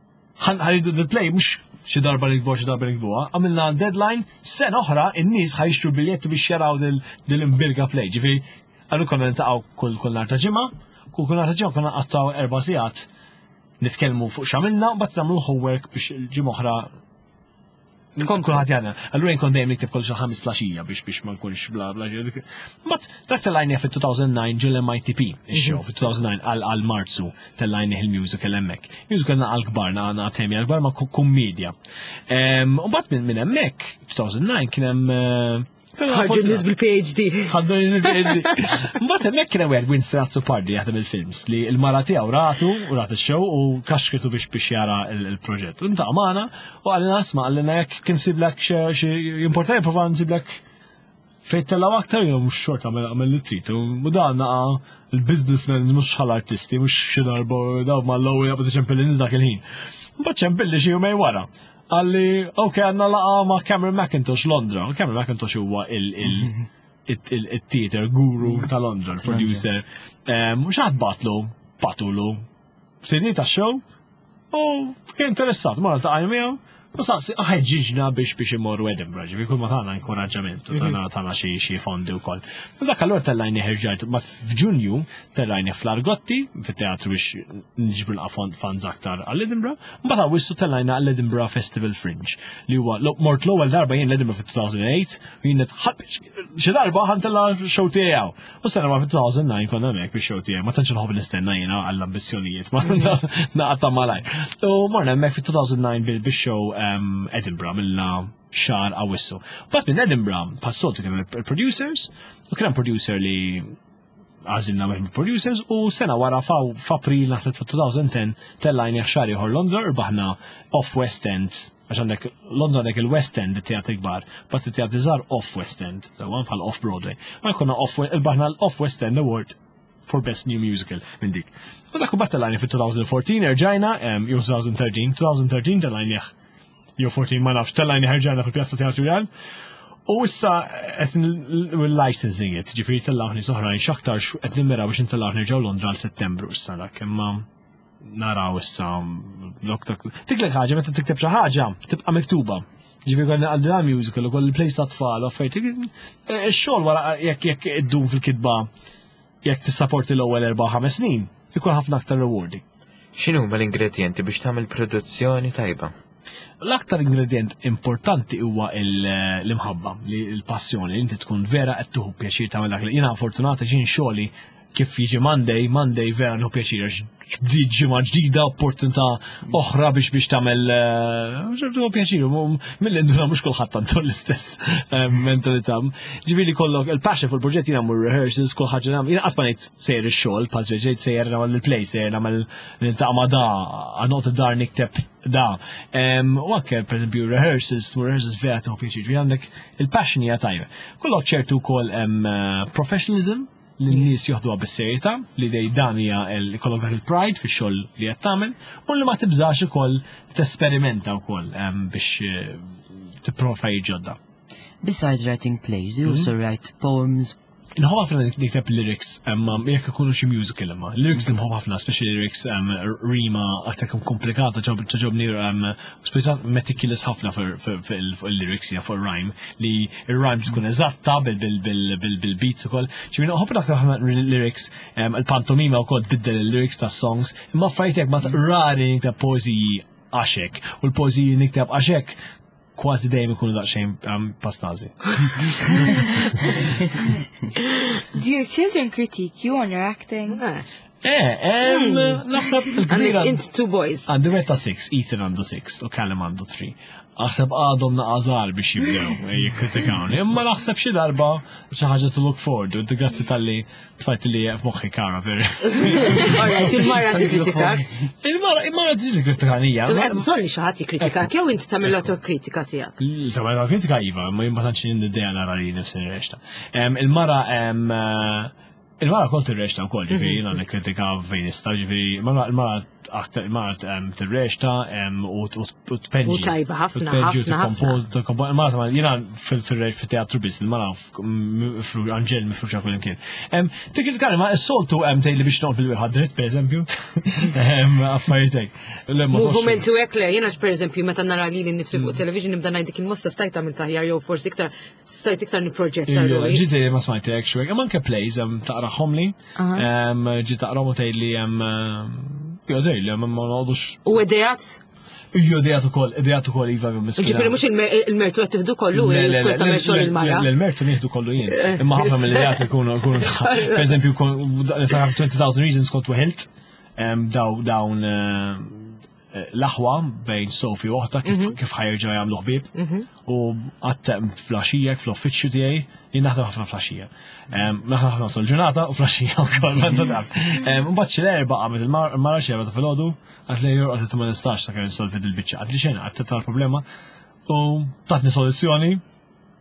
ħaridu d-play, mux xi darba li għbu, xi darba li għbu, għamilna deadline, sen oħra, in-nis ħajxtru biljetti biex jaraw dil-imbirga play. Ġifiri, għallu konna nintaqaw kull kull nar ta' ġimma, kull kull nar ta' ġimma konna għattaw erba sijat, nitkellmu fuq xamilna, bat namlu homework biex ġimma oħra Kon kulħat jana, allura nkun dejjem nikteb kollox ħames tlaxija biex biex ma nkunx bla bla. Mat dak tal-lajni fit-two thousand nine ġil M I T P, ix-show fit-two thousand nine għal Marzu tal-lajni il-musical hemmhekk. Musical għal-kbar na temi għal-kbar ma' kummedja. U mbagħad minn hemmhekk two thousand nine kien hemm ħaddu nis bil-P H D. ħaddu nis bil-P H D. Mbagħad hemmhekk kien hemm Win Strazzo Pardi jaħdem il-films li l-mara tiegħu ratu u rat ix-show u kaxkritu biex biex jara il-proġett. U ntaq' magħna u għalina asma' għalina jekk kien siblek xi importanti prova nsiblek Fejn tellaw aktar jew mhux xort għamel li trid. U dan naqa' il-businessmen mhux bħal artisti, mhux xi darba daw mal-lowja bada ċempilli dak il-ħin. Mbagħad ċempilli xi jumej wara. Għalli, ok, għandna laqa ma' Cameron Mackintosh Londra. Cameron Mackintosh huwa il-theater guru ta' Londra, il-producer. Mhux ħadd batlu, batulu. Sidni ta' show, u kien interessat, mara ta' għajmija. U saqsi, ħajġiġna biex biex immorru Edinburgh, ġivi kull ma tagħna inkoraġġament u tagħna tagħna xi xi fondi wkoll. U dak allura tellajni ħerġajt ma f'Ġunju tellajni fl-Argotti fit-teatru biex niġbru l funds aktar għall-Edinburgh, mbagħad wissu tellajna għall-Edinburgh Festival Fringe li huwa mort l-ewwel darba jien l-Edinburgh fit-two thousand eight u jien xi darba ħantella show tiegħu. U sena ma fit-two thousand nine konna hemmhekk bix-show tiegħi, ma tantx inħobb nistenna jiena għall-ambizzjonijiet, ma naqgħod malajr. U morna hemmhekk fit-two thousand nine bix-show Edinburgh mill xar għawissu. Bat minn Edinburgh, passoltu kien il-producers, u kien producer li għazilna minn producers, u sena wara faw f'April naħseb two thousand ten tellajni xar ieħor Londra, rbaħna off West End, għax għandek Londra għandek il-West End it-teatri kbar, bat it-teatri żgħar off West End, sewwa bħal off Broadway. Ma jkollna rbaħna l-off West End Award for Best New Musical minn dik. U dak battelajni fit-two thousand fourteen erġajna, jew twenty thirteen, twenty thirteen tellajni jew fourteen ma nafx tellajni ħerġajna fil-Pjazza Teatru Real. U issa qed il-licensing it, ġifieri tellawni soħrajn x'aktar qed nimmira biex intellgħu nerġgħu Londra għal Settembru issa dak imma naraw issa tiklek ħaġa meta tikteb xi ħaġa tibqa' miktuba. Ġifieri għandna għal dan musical ukoll il-plays ta' tfal u affarijiet. Ix-xogħol wara jekk jekk iddum fil-kitba jekk tissapporti l-ewwel erba' ħames snin ikun ħafna aktar rewarding. X'inhu huma l-ingredjenti biex tagħmel produzzjoni tajba? L-aktar ingredient importanti huwa l-imħabba, l-passjoni, li inti tkun vera qed tuħu pjaċir tagħmel dak li jiena fortunata ġien xogħli kif jiġi Monday, Monday vera nħu pjaċir bdiet ġimgħa ġdida, opportunità oħra biex biex tagħmel pjaċir, mill-induna mhux kulħadd tantu l-istess mentalità. Ġifieri kollok il-passion fuq il-proġett jiena mmur rehearsals kull ħaġa nagħmel, jiena qatt ma ngħid sejjer ix-xogħol bħal ġejt sejjer nagħmel il-play, sejjer nagħmel niltaqa' ma' da, għanot id-dar nikteb da. U anke pereżempju rehearsals, tmur rehearsals vera tuħu pjaċir, ġifieri għandek il-passion hija tajba. Kollok ċertu wkoll professionalism li n-nies joħduha bis-serjetà, li dej dan hija ikollok dak il-pride fix-xogħol li qed tagħmel, u li ma tibżax ukoll tesperimenta wkoll biex tipprova ġodda. Besides writing plays, do you also write poems? Nħobb ħafna nikteb lyrics, jekk ikunu xi musical imma. Lyrics li nħobb ħafna, especially lyrics rima aktar komplikata ġobni speċjal meticulous ħafna fuq il-lyrics hija fuq rhyme li r-rhyme tkun eżatta bil-beats ukoll. Ġifieri nħobb aktar ħafna lyrics il-pantomima wkoll tbiddel il-lyrics tas-songs, imma affarijiet ma rari nikteb poeżiji għaxek u l-poeżiji nikteb għaxek kważi dejjem ikunu daqsxejn pastażi. Do your children critique you on your acting? Eh, naħseb il-kbira. Int two boys. Għandu retta six, Ethan għandu six, u Callum għandu three. Naħseb għadhom naqazar biex jibdew jikkritikawni. Imma naħseb xi darba xi ħaġa to look forward, u grazzi tal-li tfajt li f'moħħi kara veri. Alright, il-marra tikkritikak. Il-marra tikkritikani hija. Bżonni xi ħadd jikkritikak jew inti tagħmel autokritika tiegħek. Tagħmel autokritika iva, ma jimma tantx niddeja nara li nifsi nirrexta. Il-mara il-mara kont tirrexta wkoll, ġifieri jiena nikkritika fejn nista' ġifieri il-mara aktar il-mara tirrexta u tpenġi. U tajba ħafna ħafna. Il-mara jiena fil-teatru biss, il-mara Anġel mifruxa kull imkien. Tikkritikani ma s-soltu hemm tgħidli biex noqgħod bil-wieħed dritt pereżempju. Affarijiet hekk. Movimenti hekk le, jiena pereżempju meta nara lili nnifsi fuq television nibda ngħidik il-mossa stajt tagħmel taħjar jew forsi iktar stajt iktar nipproġetta. Ġieti ma smajtek xwek, hemm anke plays taqra ħomli, ġi taqra u tgħidli hemm jgħidli hemm ma nagħodux. U idejat? Iju idejat ukoll, idejat ukoll iva miskien. Ġifieri mhux il-mertu qed tieħdu kollu tkun tagħmel xogħol il-mara. Il-mertu nieħdu kollu jien. Imma ħafna mill-idejat ikunu jkunu pereżempju twenty thousand Reasons kont weħilt dawn l-aħwa bejn Sofi u oħta kif ħajrġa jagħmlu ħbieb u għatta flaxija fl-uffiċċju tiegħi jien naħdem ħafna flaxija. Naħdem ħafna l-ġurnata u flaxija wkoll meta dan. Imbagħad xi l-erba' qamet il-mara xi erba' filgħodu għad li jorqod ma nistax sakemm insolvi il-biċċa. Għad li xejn għad titla l-problema u tatni soluzzjoni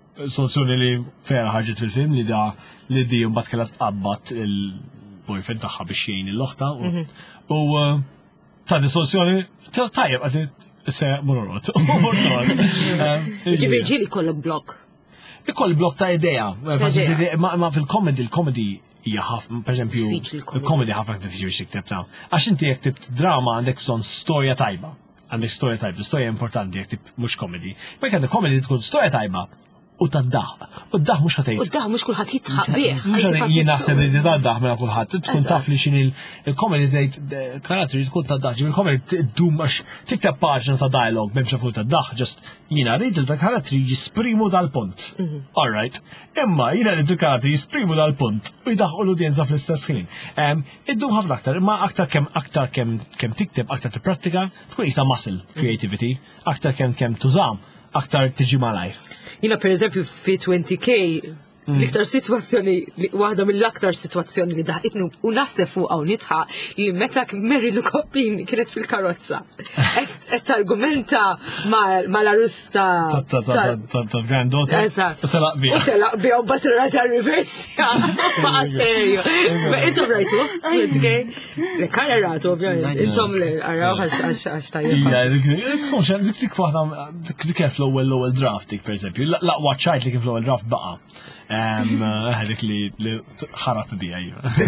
soluzzjoni li vera ħarġet fil-film li da li di mbagħad kellha tqabbad il-boyfriend tagħha biex jgħin il-loħta u ta' di soluzzjoni tajjeb għati se mororot. Ġifieri ġieli kollok blok. Ikoll blok ta' idea, ma fil-comedy, il-comedy hija ħafna, per eżempju, il-comedy ħafna diffiċli biex tikteb ta' għax inti jekk tibt drama għandek bżonn storja tajba. Għandek storja tajba, storja importanti jekk tib mhux comedy. Ma jekk għandek comedy tkun storja tajba u tad-daħ. U d-daħ mhux ħatejt. U d-daħ mhux kulħadd jitħaq bih. Mhux ħatejt jien naħseb li tad-daħ mela kulħadd. Tkun taf li x'in il-comedy tgħid karatteri tkun tad-daħ. Il-comedy ddum għax tikteb paġna ta' dialog m'hemmx fuq tad-daħ, ġust jiena rrid il-karatteri jisprimu dal-punt. All right. Imma jiena rrid il-karatteri jisprimu dal-punt u jdaħħu l-udjenza fl-istess ħin. Iddum ħafna aktar, imma aktar kemm aktar kemm kemm tikteb, aktar tipprattika, tkun isa muscle creativity, aktar kemm kemm tużam, aktar tiġi malajr. Jina per eżempju fi twenty K l-iktar situazzjoni, waħda mill-aktar situazzjoni li daħitnu u naħseb fuq għaw nitħa li meta Mary Lou Coppin kienet fil-karozza. Et argumenta ma l-arusta ta' granddaughter. Eżatt. U telaq bija. U telaq bija u bat raġa reversja. Ma' serju. Intom rajtu? Le karreratu, ovvijament. Intom le għaraw għax tajjeb. Ija, dik dik waħda, dik kif l-ewwel l-ewwel draft dik per eżempju. Laqwa ċajt li kif l-ewwel draft baqa'. Ħadik li ħarab bija.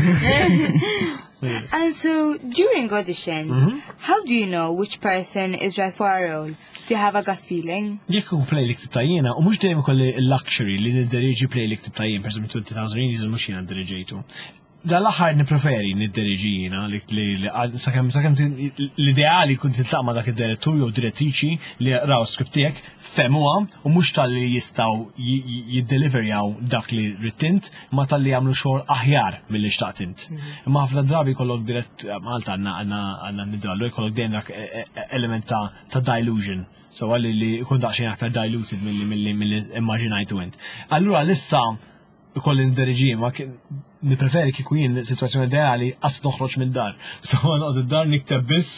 And so, during auditions, how do you know which person is right for a role? Do you have a gut feeling? Jekk u play li ktib tajjena, u mhux dejjem ikolli l-luxury li nidderieġi play li ktib tajjen, per esempio twenty thousand Reasons mhux jiena ddirieġejtu. Dal-aħħar nippreferi nidderieġi jiena li sakemm sakemm l-ideali kun tiltaq ma' dak id-direttur jew direttriċi li raw skript tiegħek femuha u mhux tal-li jistgħu jiddeliverjaw dak li rittint ma tal-li jagħmlu xogħol aħjar milli xtaqt int. Imma ħafna drabi jkollok dirett Malta għandna għandna nidallu jkollok dejjem dak element ta' dilution. So għalli li jkun daqsxejn aktar diluted milli immaġinajtu int. Allura lissa ikolli nidderieġi ma nipreferi kieku jien situazzjoni ideali għas noħroġ minn dar. So għanqod id-dar nikteb biss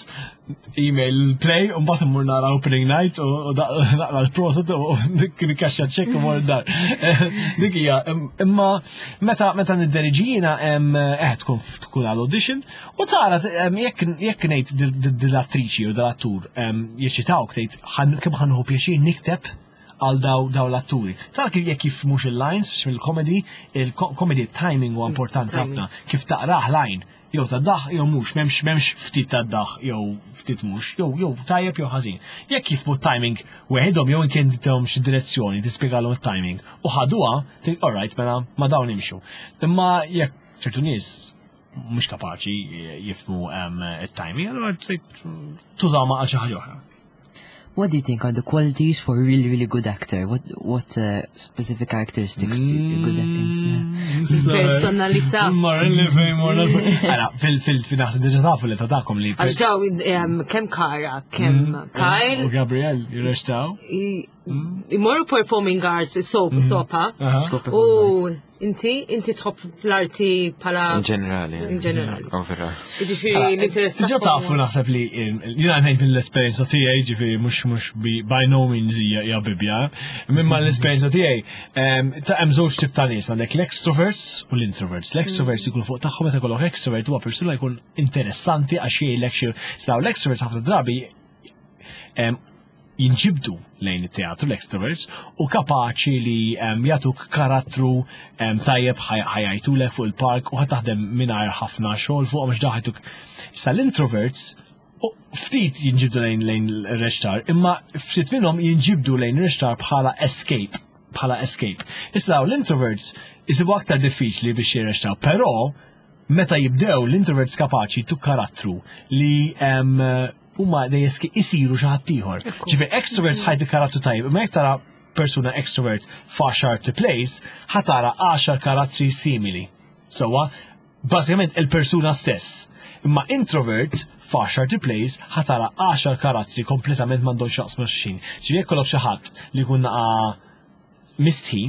email play u mbagħad immur nara opening night u naqra l-proset u nikkaxxa ċekk u mor id-dar. Dik hija imma meta meta nidderieġina hemm qed tkun tkun għal audition u tara jekk jekk ngħid dil-attriċi u dal-attur jiċċitawk tgħid kemm ħanħu pjaċir nikteb għal daw daw l-atturi. Tara kif jekk jifhmux il-lines biex mill-comedy, il-comedy timing huwa importanti ħafna. Kif taqrah line, jew ta' daħ jew mhux, m'hemmx m'hemmx ftit ta' daħ jew ftit mhux, jew jew tajjeb jew ħażin. Jekk jifhmu timing weħidhom jew inkien ditehom xi direzzjoni tispjegalhom it-timing u ħaduha, tgħid all right mela ma dawn imxu. Imma jekk ċertu nies mhux kapaċi jifhmu it-timing, allura tużaw ma' xi ħaġa oħra. What do you think are the qualities for a really, really good actor? What what uh, specific characteristics do good actors? Personalità. Marra li fej, marra li fej. Għala, fil-finaħs diġa tafu li tatakom li. Għax daw kem Kara, kem Kyle. U Gabriel, jirrextaw? Imorru performing arts, sopa. U inti, inti tħobb l-arti pala. In ġenerali. In ġenerali. Overall. Ġifiri l-interess. Ġa tafu naħseb li, jina għajt mill-esperienza tijaj, ġifiri mux mux by no means hija bibja, mimma l-esperienza tijaj, ta' hemm żewġ tip ta' nies, għandek l-extroverts u l-introverts. L-extroverts jkunu fuq tagħhom meta jkollok extrovert huwa persuna jkun interessanti għax jgħidlek xi staw l-extroverts ħafna drabi jinġibdu lejn it-teatru l-extroverts u kapaċi li jagħtuk karattru tajjeb ħajajtulek fuq il-park u ħataħdem mingħajr ħafna xogħol fuq mhux daħajtuk. Issa l-introverts ftit jinġibdu lejn lejn ir-reċtar, imma ftit minnhom jinġibdu lejn ir-reċtar bħala escape, bħala escape. Issa l-introverts isibu aktar diffiċli biex jirreċtaw, però meta jibdew l-introverts kapaċi tu karattru li huma dejjeski isiru xi ħadd ieħor. Ġifier extroverts ħajti karattru tajjeb, imma jekk tara persuna extrovert f'għaxar to place, ħatara għaxar karattri simili. Sewwa, bażikament il-persuna stess. Imma introvert f'għaxar to place ħatara għaxar karattri kompletament m'għandhomx jaqsmu x'xin. Ġifier jekk kollok xi ħadd li jkun naqa' mistħi,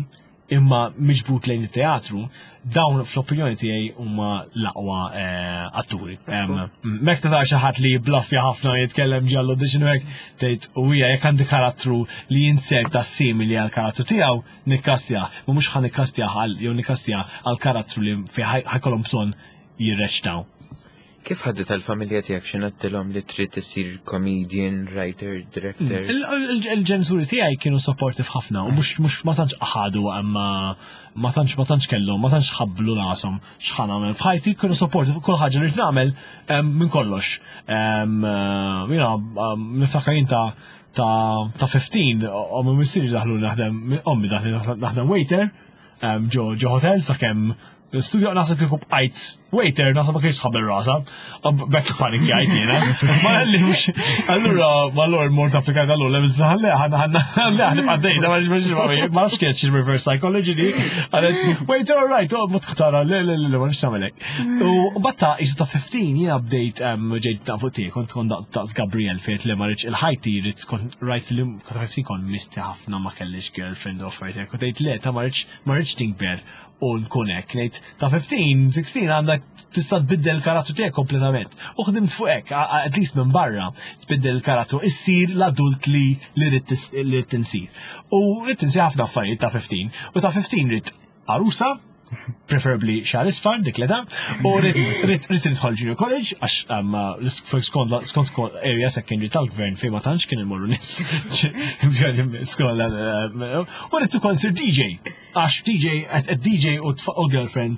imma miġbut lejn it-teatru, dawn fl-opinjoni tiegħi huma l-aqwa atturi. Mek ta' xi ħadd li blaffja ħafna jitkellem ġi għall-audition u hekk tgħid u hija jekk għandi karattru li jinseb ta' simili għal karattru tiegħu nikkastjah, ma mhux ħa nikkastjah għal jew nikkastjah għal karattru li fi ħajkollhom bżonn jirreċtaw. Kif ħaddit għal-familja tiegħek x'ingħidtilhom li trid issir comedian, writer, director? Il-ġenituri tiegħi kienu supportive ħafna u mhux mhux ma tantx aħadu imma ma tantx ma tantx kellhom, ma tantx ħabblu rashom x'ħan nagħmel. F'ħajti kienu supportive kull ħaġa li nagħmel minn kollox. Jiena niftakar jien ta' ta' fifteen ommi missieri daħlu naħdem ommi daħli naħdem waiter ġo ġo hotel sakemm l-studio naħseb kieku bqajt waiter, naħseb ma kienx tħabbel rasa, bekk panik jgħid jiena. Ma għalli mhux, allura ma l-or mort applikajt għallu levels naħalli ħanna ħanna ħanna għaddejta ma nix ma nafx kienet xi reverse psychology li għalet waiter all right, oh ma tħtara le le le ma nix nagħmelek. U batta jisu ta' fifteen jiena bdejt ġejt ta' fuq tiegħek kont kont daqs Gabriel fejn li ma rridx il-ħajti rid kont rajt li kont fifteen kont misti ħafna ma kellix girlfriend offered kont tgħid le ta' ma rridx tinkber u nkun hekk ngħid ta' fifteen, sixteen għandek tista' tbiddel karattru tiegħek kompletament. U ħdimt fuq hekk, at least minn barra tbiddel karattru, issir l-adult li li rid tinsir. U rid tinsir ħafna affarijiet ta' fifteen, u ta' fifteen rid arusa, preferably xahar isfar dik l-età, u rid nidħol junior college għax skont area secondary tal-gvern fejn ma tantx kien imorru nies skola u rid ukoll sir D J għax D J qed D J u girlfriend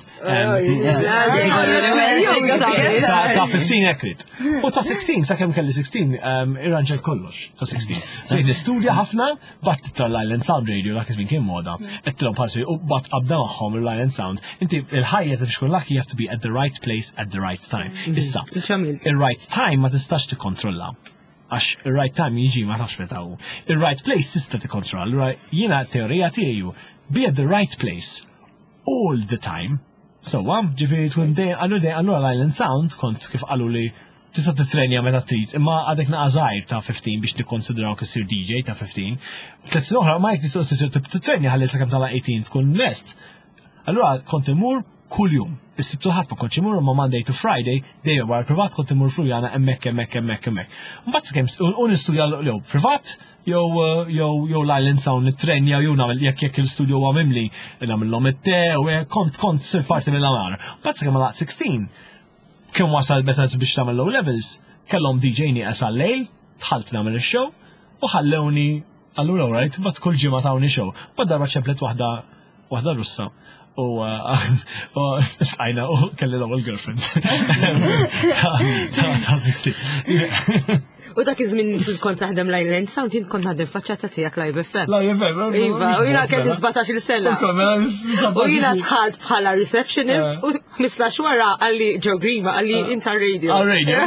ta' fifteen ekrit. U ta' sixteen sakemm kelli sixteen irranġel kollox ta' sixteen. Rid nistudja ħafna bat titra l-Island Sound Radio dak iż-żmien kien moda. Qed tilhom bħalsi u bat qabda magħhom l-Island Sound. Inti il-ħajja biex tkun lucky you have to be at the right place at the right time. Issa, il-right time ma tistax tikkontrolla. Għax il-right time jiġi ma tafx meta hu. Il-right place tista' tikkontrolla. Jiena teorija tiegħu be at the right place all the time. So, ġifieri tkun dej għallu dej għallu l-Island Sound kont kif qalu li tista' titrenja meta trid, imma għadek naqażajr ta' fifteen biex nikkonsidraw issir D J ta' fifteen. Tliet snin oħra ma jekk titrenja ħalli sakemm tala eighteen tkun lest. Allura kont imur kull jum. Is-sibtu ħadd ma kontx imur ma Monday to Friday, dejjem wara privat kont imur Fluljana hemmhekk hemmhekk hemmhekk hemmhekk. Mbagħad sakemm u nistudja jew privat jew jew jew l-Island Sound nitrenja jew nagħmel jekk jekk il-studio huwa mimli nagħmilhom it-te u kont kont sir parti mill-amar. Mbagħad sakemm laqt sixteen kien wasal meta biex tagħmel low levels, kellhom D J nieqes għall-lejl, tħalt nagħmel ix-show u ħallewni allura right, mbagħad kull ġimgħa tawni show. Bad darba ċemplet waħda waħda Russa. U għajna u kelli l-ewwel girlfriend. Ta' sixteen. U dak iż-żmien kont taħdem l-Island Sound, jien kont naħdem faċċata tiegħek Live F M. Live F M. Iva, u jiena kelli sebgħatax-il sena. U jiena tħalt bħala receptionist u ħmislax wara għalli Joe Grima għalli inta radio. Ah, radio.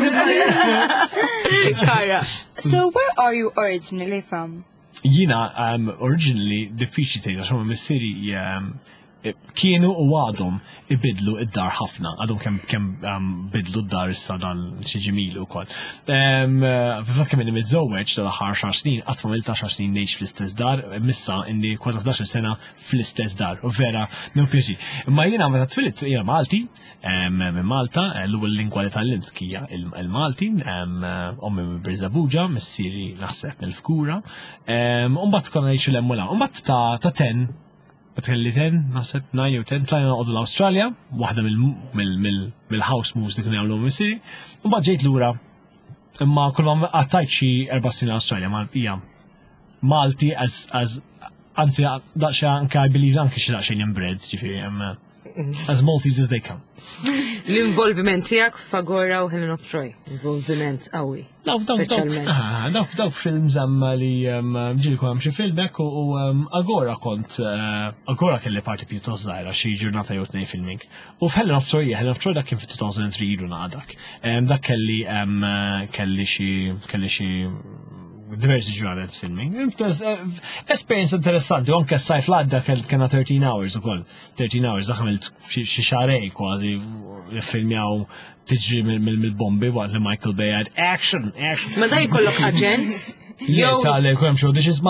Kara. So where are you originally from? Jiena originally diffiċli tgħid għax huma missieri kienu u għadhom ibidlu id-dar ħafna, għadhom kem kem bidlu id-dar issa dal xi ġimilu wkoll. Fil-fatt kemm inni miżżewweġ tal-aħħar xar snin, qatt ma milta xar snin ngħix fl-istess dar, missa inni kważi ħdax-il sena fl-istess dar, u vera new pjaċi. Imma jiena meta twilit jiena Malti, minn Malta, l-ewwel lingwa li tallimt hija il-Malti, ommi minn Birżabuġa, missieri naħseb mill-Fkura, u mbagħad konna ngħixu l-emmula, u mbagħad ta' ten Kelli ten, naħseb nine jew ten, tlajna noqogħdu l-Awstralja, waħda mill-house moves dik nagħmlu missieri, u mbagħad ġejt lura. Imma kull ma għattajt xi erba' snin l-Awstralja mal-bqija. Malti as anzi daqsxejn anke I believe anke xi daqsxejn inbred, ġifieri hemm as Maltese as they come. L-involviment tiegħek f'Agora u Helen of Troy, involviment qawwi. Dawk dawk films hemm li ġilku hemm xi film hekk u Agora kont Agora kelli parti pjuttost żgħira xi ġurnata jew tnejn filming. U f'Helen of Troy, Helen of Troy dak kien fi two thousand three ilu naqadak. Dak kelli kelli xi kelli xi diversi ġranet filming. Experience interessanti, anke s-sajf l-għadda kena thirteen hours u koll. thirteen hours, daħmilt xie xarej kważi filmjaw tiġri mill-bombi waqt li Michael Bay għad action, action. Ma daj kollok agent? Jow, tal-li, kem xo, diċis, ma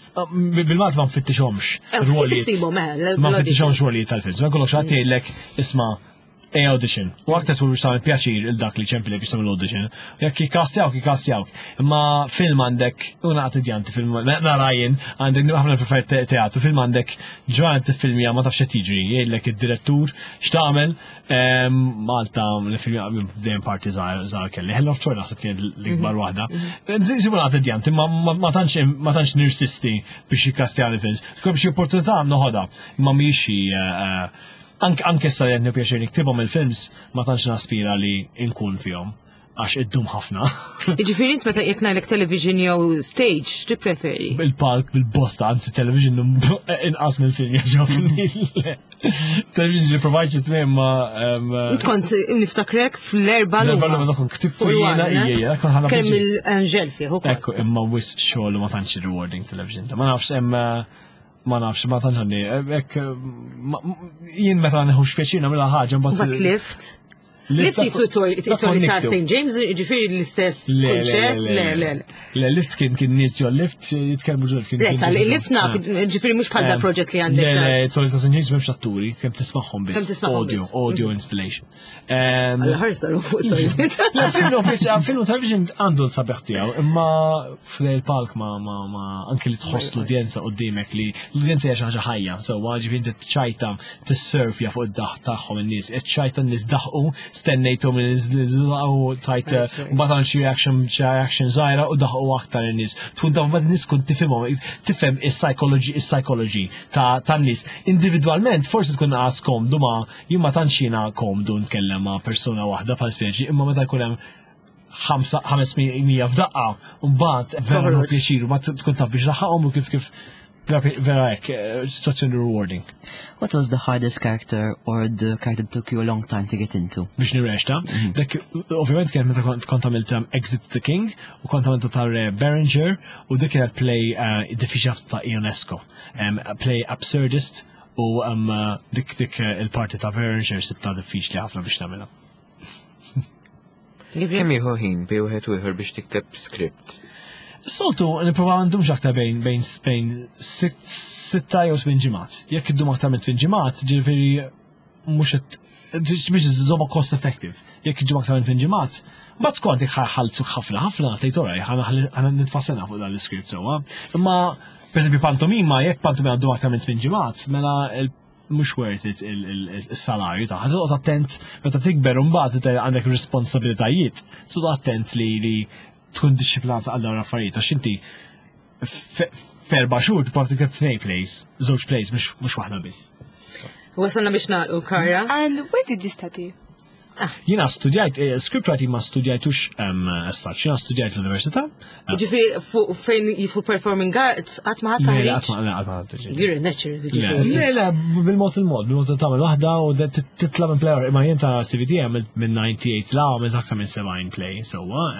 Bil-Malti ma nfittixhomx rwolijiet. Ma nfittixhomx rwolijiet tal-films. Ma kollok xaħat jgħidlek isma' A audition. U għaktar tu samet pjaċir il-dak li ċempi li biex tamil audition. Jek kikastjawk, kikastjawk. Imma film għandek, una għatidjanti film, narajin, għandek ħafna prefer teatru, film għandek ġvan t-filmija ma tafx tiġri, jgħidlek il-direttur, xtamel, Malta l-film dejjem parti zaħar kelli. Hell of Troy naħseb kien l-ikbar wahda. Zimuna għatidjanti, ma tantx nirsisti biex jikastjani films. Tkun biex opportunità noħoda, ma miexi anke sa jenni pjaċir niktibhom il-films ma tantx naspira li inkun fihom għax iddum ħafna. Jiġifieri int meta jekk ngħidlek television jew stage, tippreferi? Bil-palk, bil-bosta, anzi television inqas mill-film jaġobni. Television li provajċi t-tmiem ma. Kont niftakrek fl-erba l L-erba l tkun ktibtu jiena ija, kon ħana. Kemm il-Anġel fih ukoll. Ekku, imma wis xogħol ma tantx rewarding television. Ma nafx hemm ma nafx, ma tanħanni, ek, jien meta nħu xpieċina mela ħagġa, But lift? Lift jisu t-tori ta' Saint James, ġifiri l-istess kunċet, le, le, le. Le, lift kien kien nis ġo lift, jitkelmu ġo lift. Lezza, lift naf, ġifiri mux bħal dal project li għandek. Le, le, tori ta' Saint James memx atturi, kem tismaħħom bis, audio, audio installation. Għal-ħarż daru fuq tori. Film television għandu l-sabeħtijaw, imma fil-palk ma, ma, ma, anke li tħoss l-udjenza qoddimek li l-udjenza hija ħaġa ħajja, so ġifiri t-ċajta t-surfja fuq id-daħ tagħhom in-nies, iċ-ċajta n-nies daħqu stennejtom u tajt batan xie reaction reaction zaħira u daħu aktar n-nis. Tkun taf bad n-nis kun tifimom, tifem il-psychology, il-psychology ta' n-nis. Individualment, forse tkun għas komdu ma jimma tanċina komdu nkellem ma' persona wahda pal spieċi, imma meta jkunem ħames mija f'daqqa, un bat vera pjaċiru, ma tkun taf biex daħħom u kif kif vera ek, situazzjoni rewarding. What was the hardest character or the character that took you a long time to get into? Biex nirreċta. Dak, ovvijament kien meta kont għamilt Exit the King u kont għamilt ta' Berenger u dik kienet play diffiċi ta' Ionesco. Play absurdist u dik dik il-parti ta' Berenger sibta diffiċli ħafna biex namela. Kemm jieħu ħin bejwieħed u ieħor biex tikteb script? Soltu, niprofaw għandum xakta bejn bejn bejn sitta jew smin ġimat. Jekk iddum aktar minn tmien ġimat, ġifieri mhux biex żomma cost effective. Jekk iddum aktar minn tmien ġimat, mbagħad skont ħalsu ħafna ħafna tgħid oraj ħana nitfassena fuq dan l-iskript sewwa. Imma pereżempju pantomima, jekk pantomima għandhom aktar minn tmien ġimat, mela mhux worth it is-salarju ta' ħadd attent meta tikber u mbagħad għandek responsabilitajiet. Sodu attent li li tkun disciplinata għal dawn affarijiet għax inti ferba' xhur tibqa' tikteb tnej plays, żewġ plays mhux waħda biss. Wasalna biex nagħlqu Kara. And where did you study? Jiena studjajt, script writing ma studjajtux as-such, jiena studjajt l-università. Ġifieri fejn jidħu performing arts qatt ma ħadd Le, qatt ma qatt ma You're natural. Le, le, bil-mod il-mod, bil-mod tagħmel waħda u titla minn player, imma jien ta' C V T għamilt minn ninety-eight la għamilt aktar minn sebgħin play, sewwa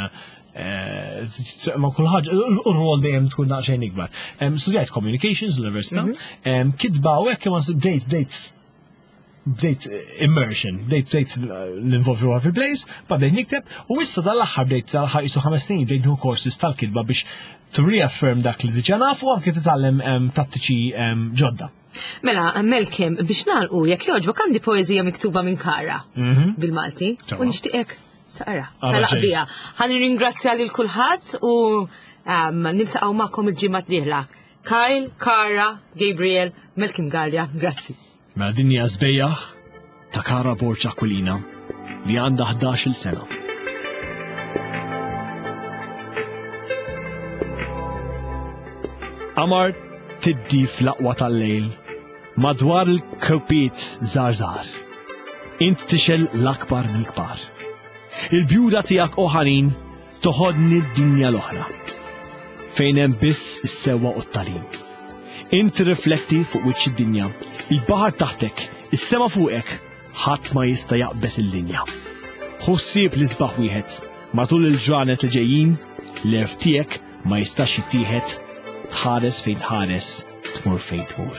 ma kullħaġ, u-rwol dejjem tkun naqxejn ikbar. Studjajt communications l-università, kidba u hekk ma bdejt bdejt bdejt immersion, bdejt bdejt l-involvi ruħa fil-plays, ba bdejt nikteb, u issa dal-aħħar bdejt dal-aħħar jisu ħames snin bdejt nħu courses tal-kidba biex to reaffirm dak li diġà nafu u anke titgħallem tattiċi ġodda. Mela, Malcolm, biex nagħlqu jekk jogħġbok għandi poeżija miktuba minn Kara bil-Malti u nixtieqek taqra. Tal-qbija. Ħalli ringrazzja lil kulħadd u niltaqgħu magħkom il-ġimgħa d-dieħla. Kyle, Kara, Gabriel, Malcolm Gallia, grazzi. Mela din hija żbejjaħ ta' Kara Borċ Aquilina li għandha ħdax-il sena. Qamar tiddi fl-aqwa tal-lejl madwar il-kewpiet żgħar. Int tixel l-akbar mill-kbar. Il-bjuda tiegħek oħanin toħodni d-dinja l-oħra fejn hemm biss is-sewwa u t-tarin. Int rifletti fuq wiċċ id-dinja, il-baħar taħtek, is-sema fuqek, ħadd ma jista' jaqbes il-linja. Ħussieb li sbaħ wieħed, matul il-ġranet li ġejjin, l-erf tiegħek ma jistax jittieħed, tħares fejn tħares, tmur fejn tmur.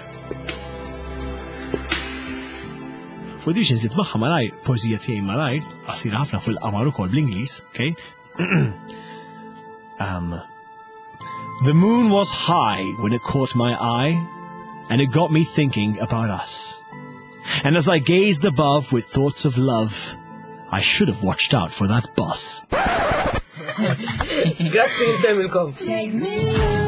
U diġ nżid magħha malajr, poeżija tiegħi malajr, qasira ħafna fil-qamar ukoll bl-Ingliż, okay? um, The moon was high when it caught my eye, and it got me thinking about us. And as I gazed above with thoughts of love, I should have watched out for that bus. Grazie, Semilkom. Take me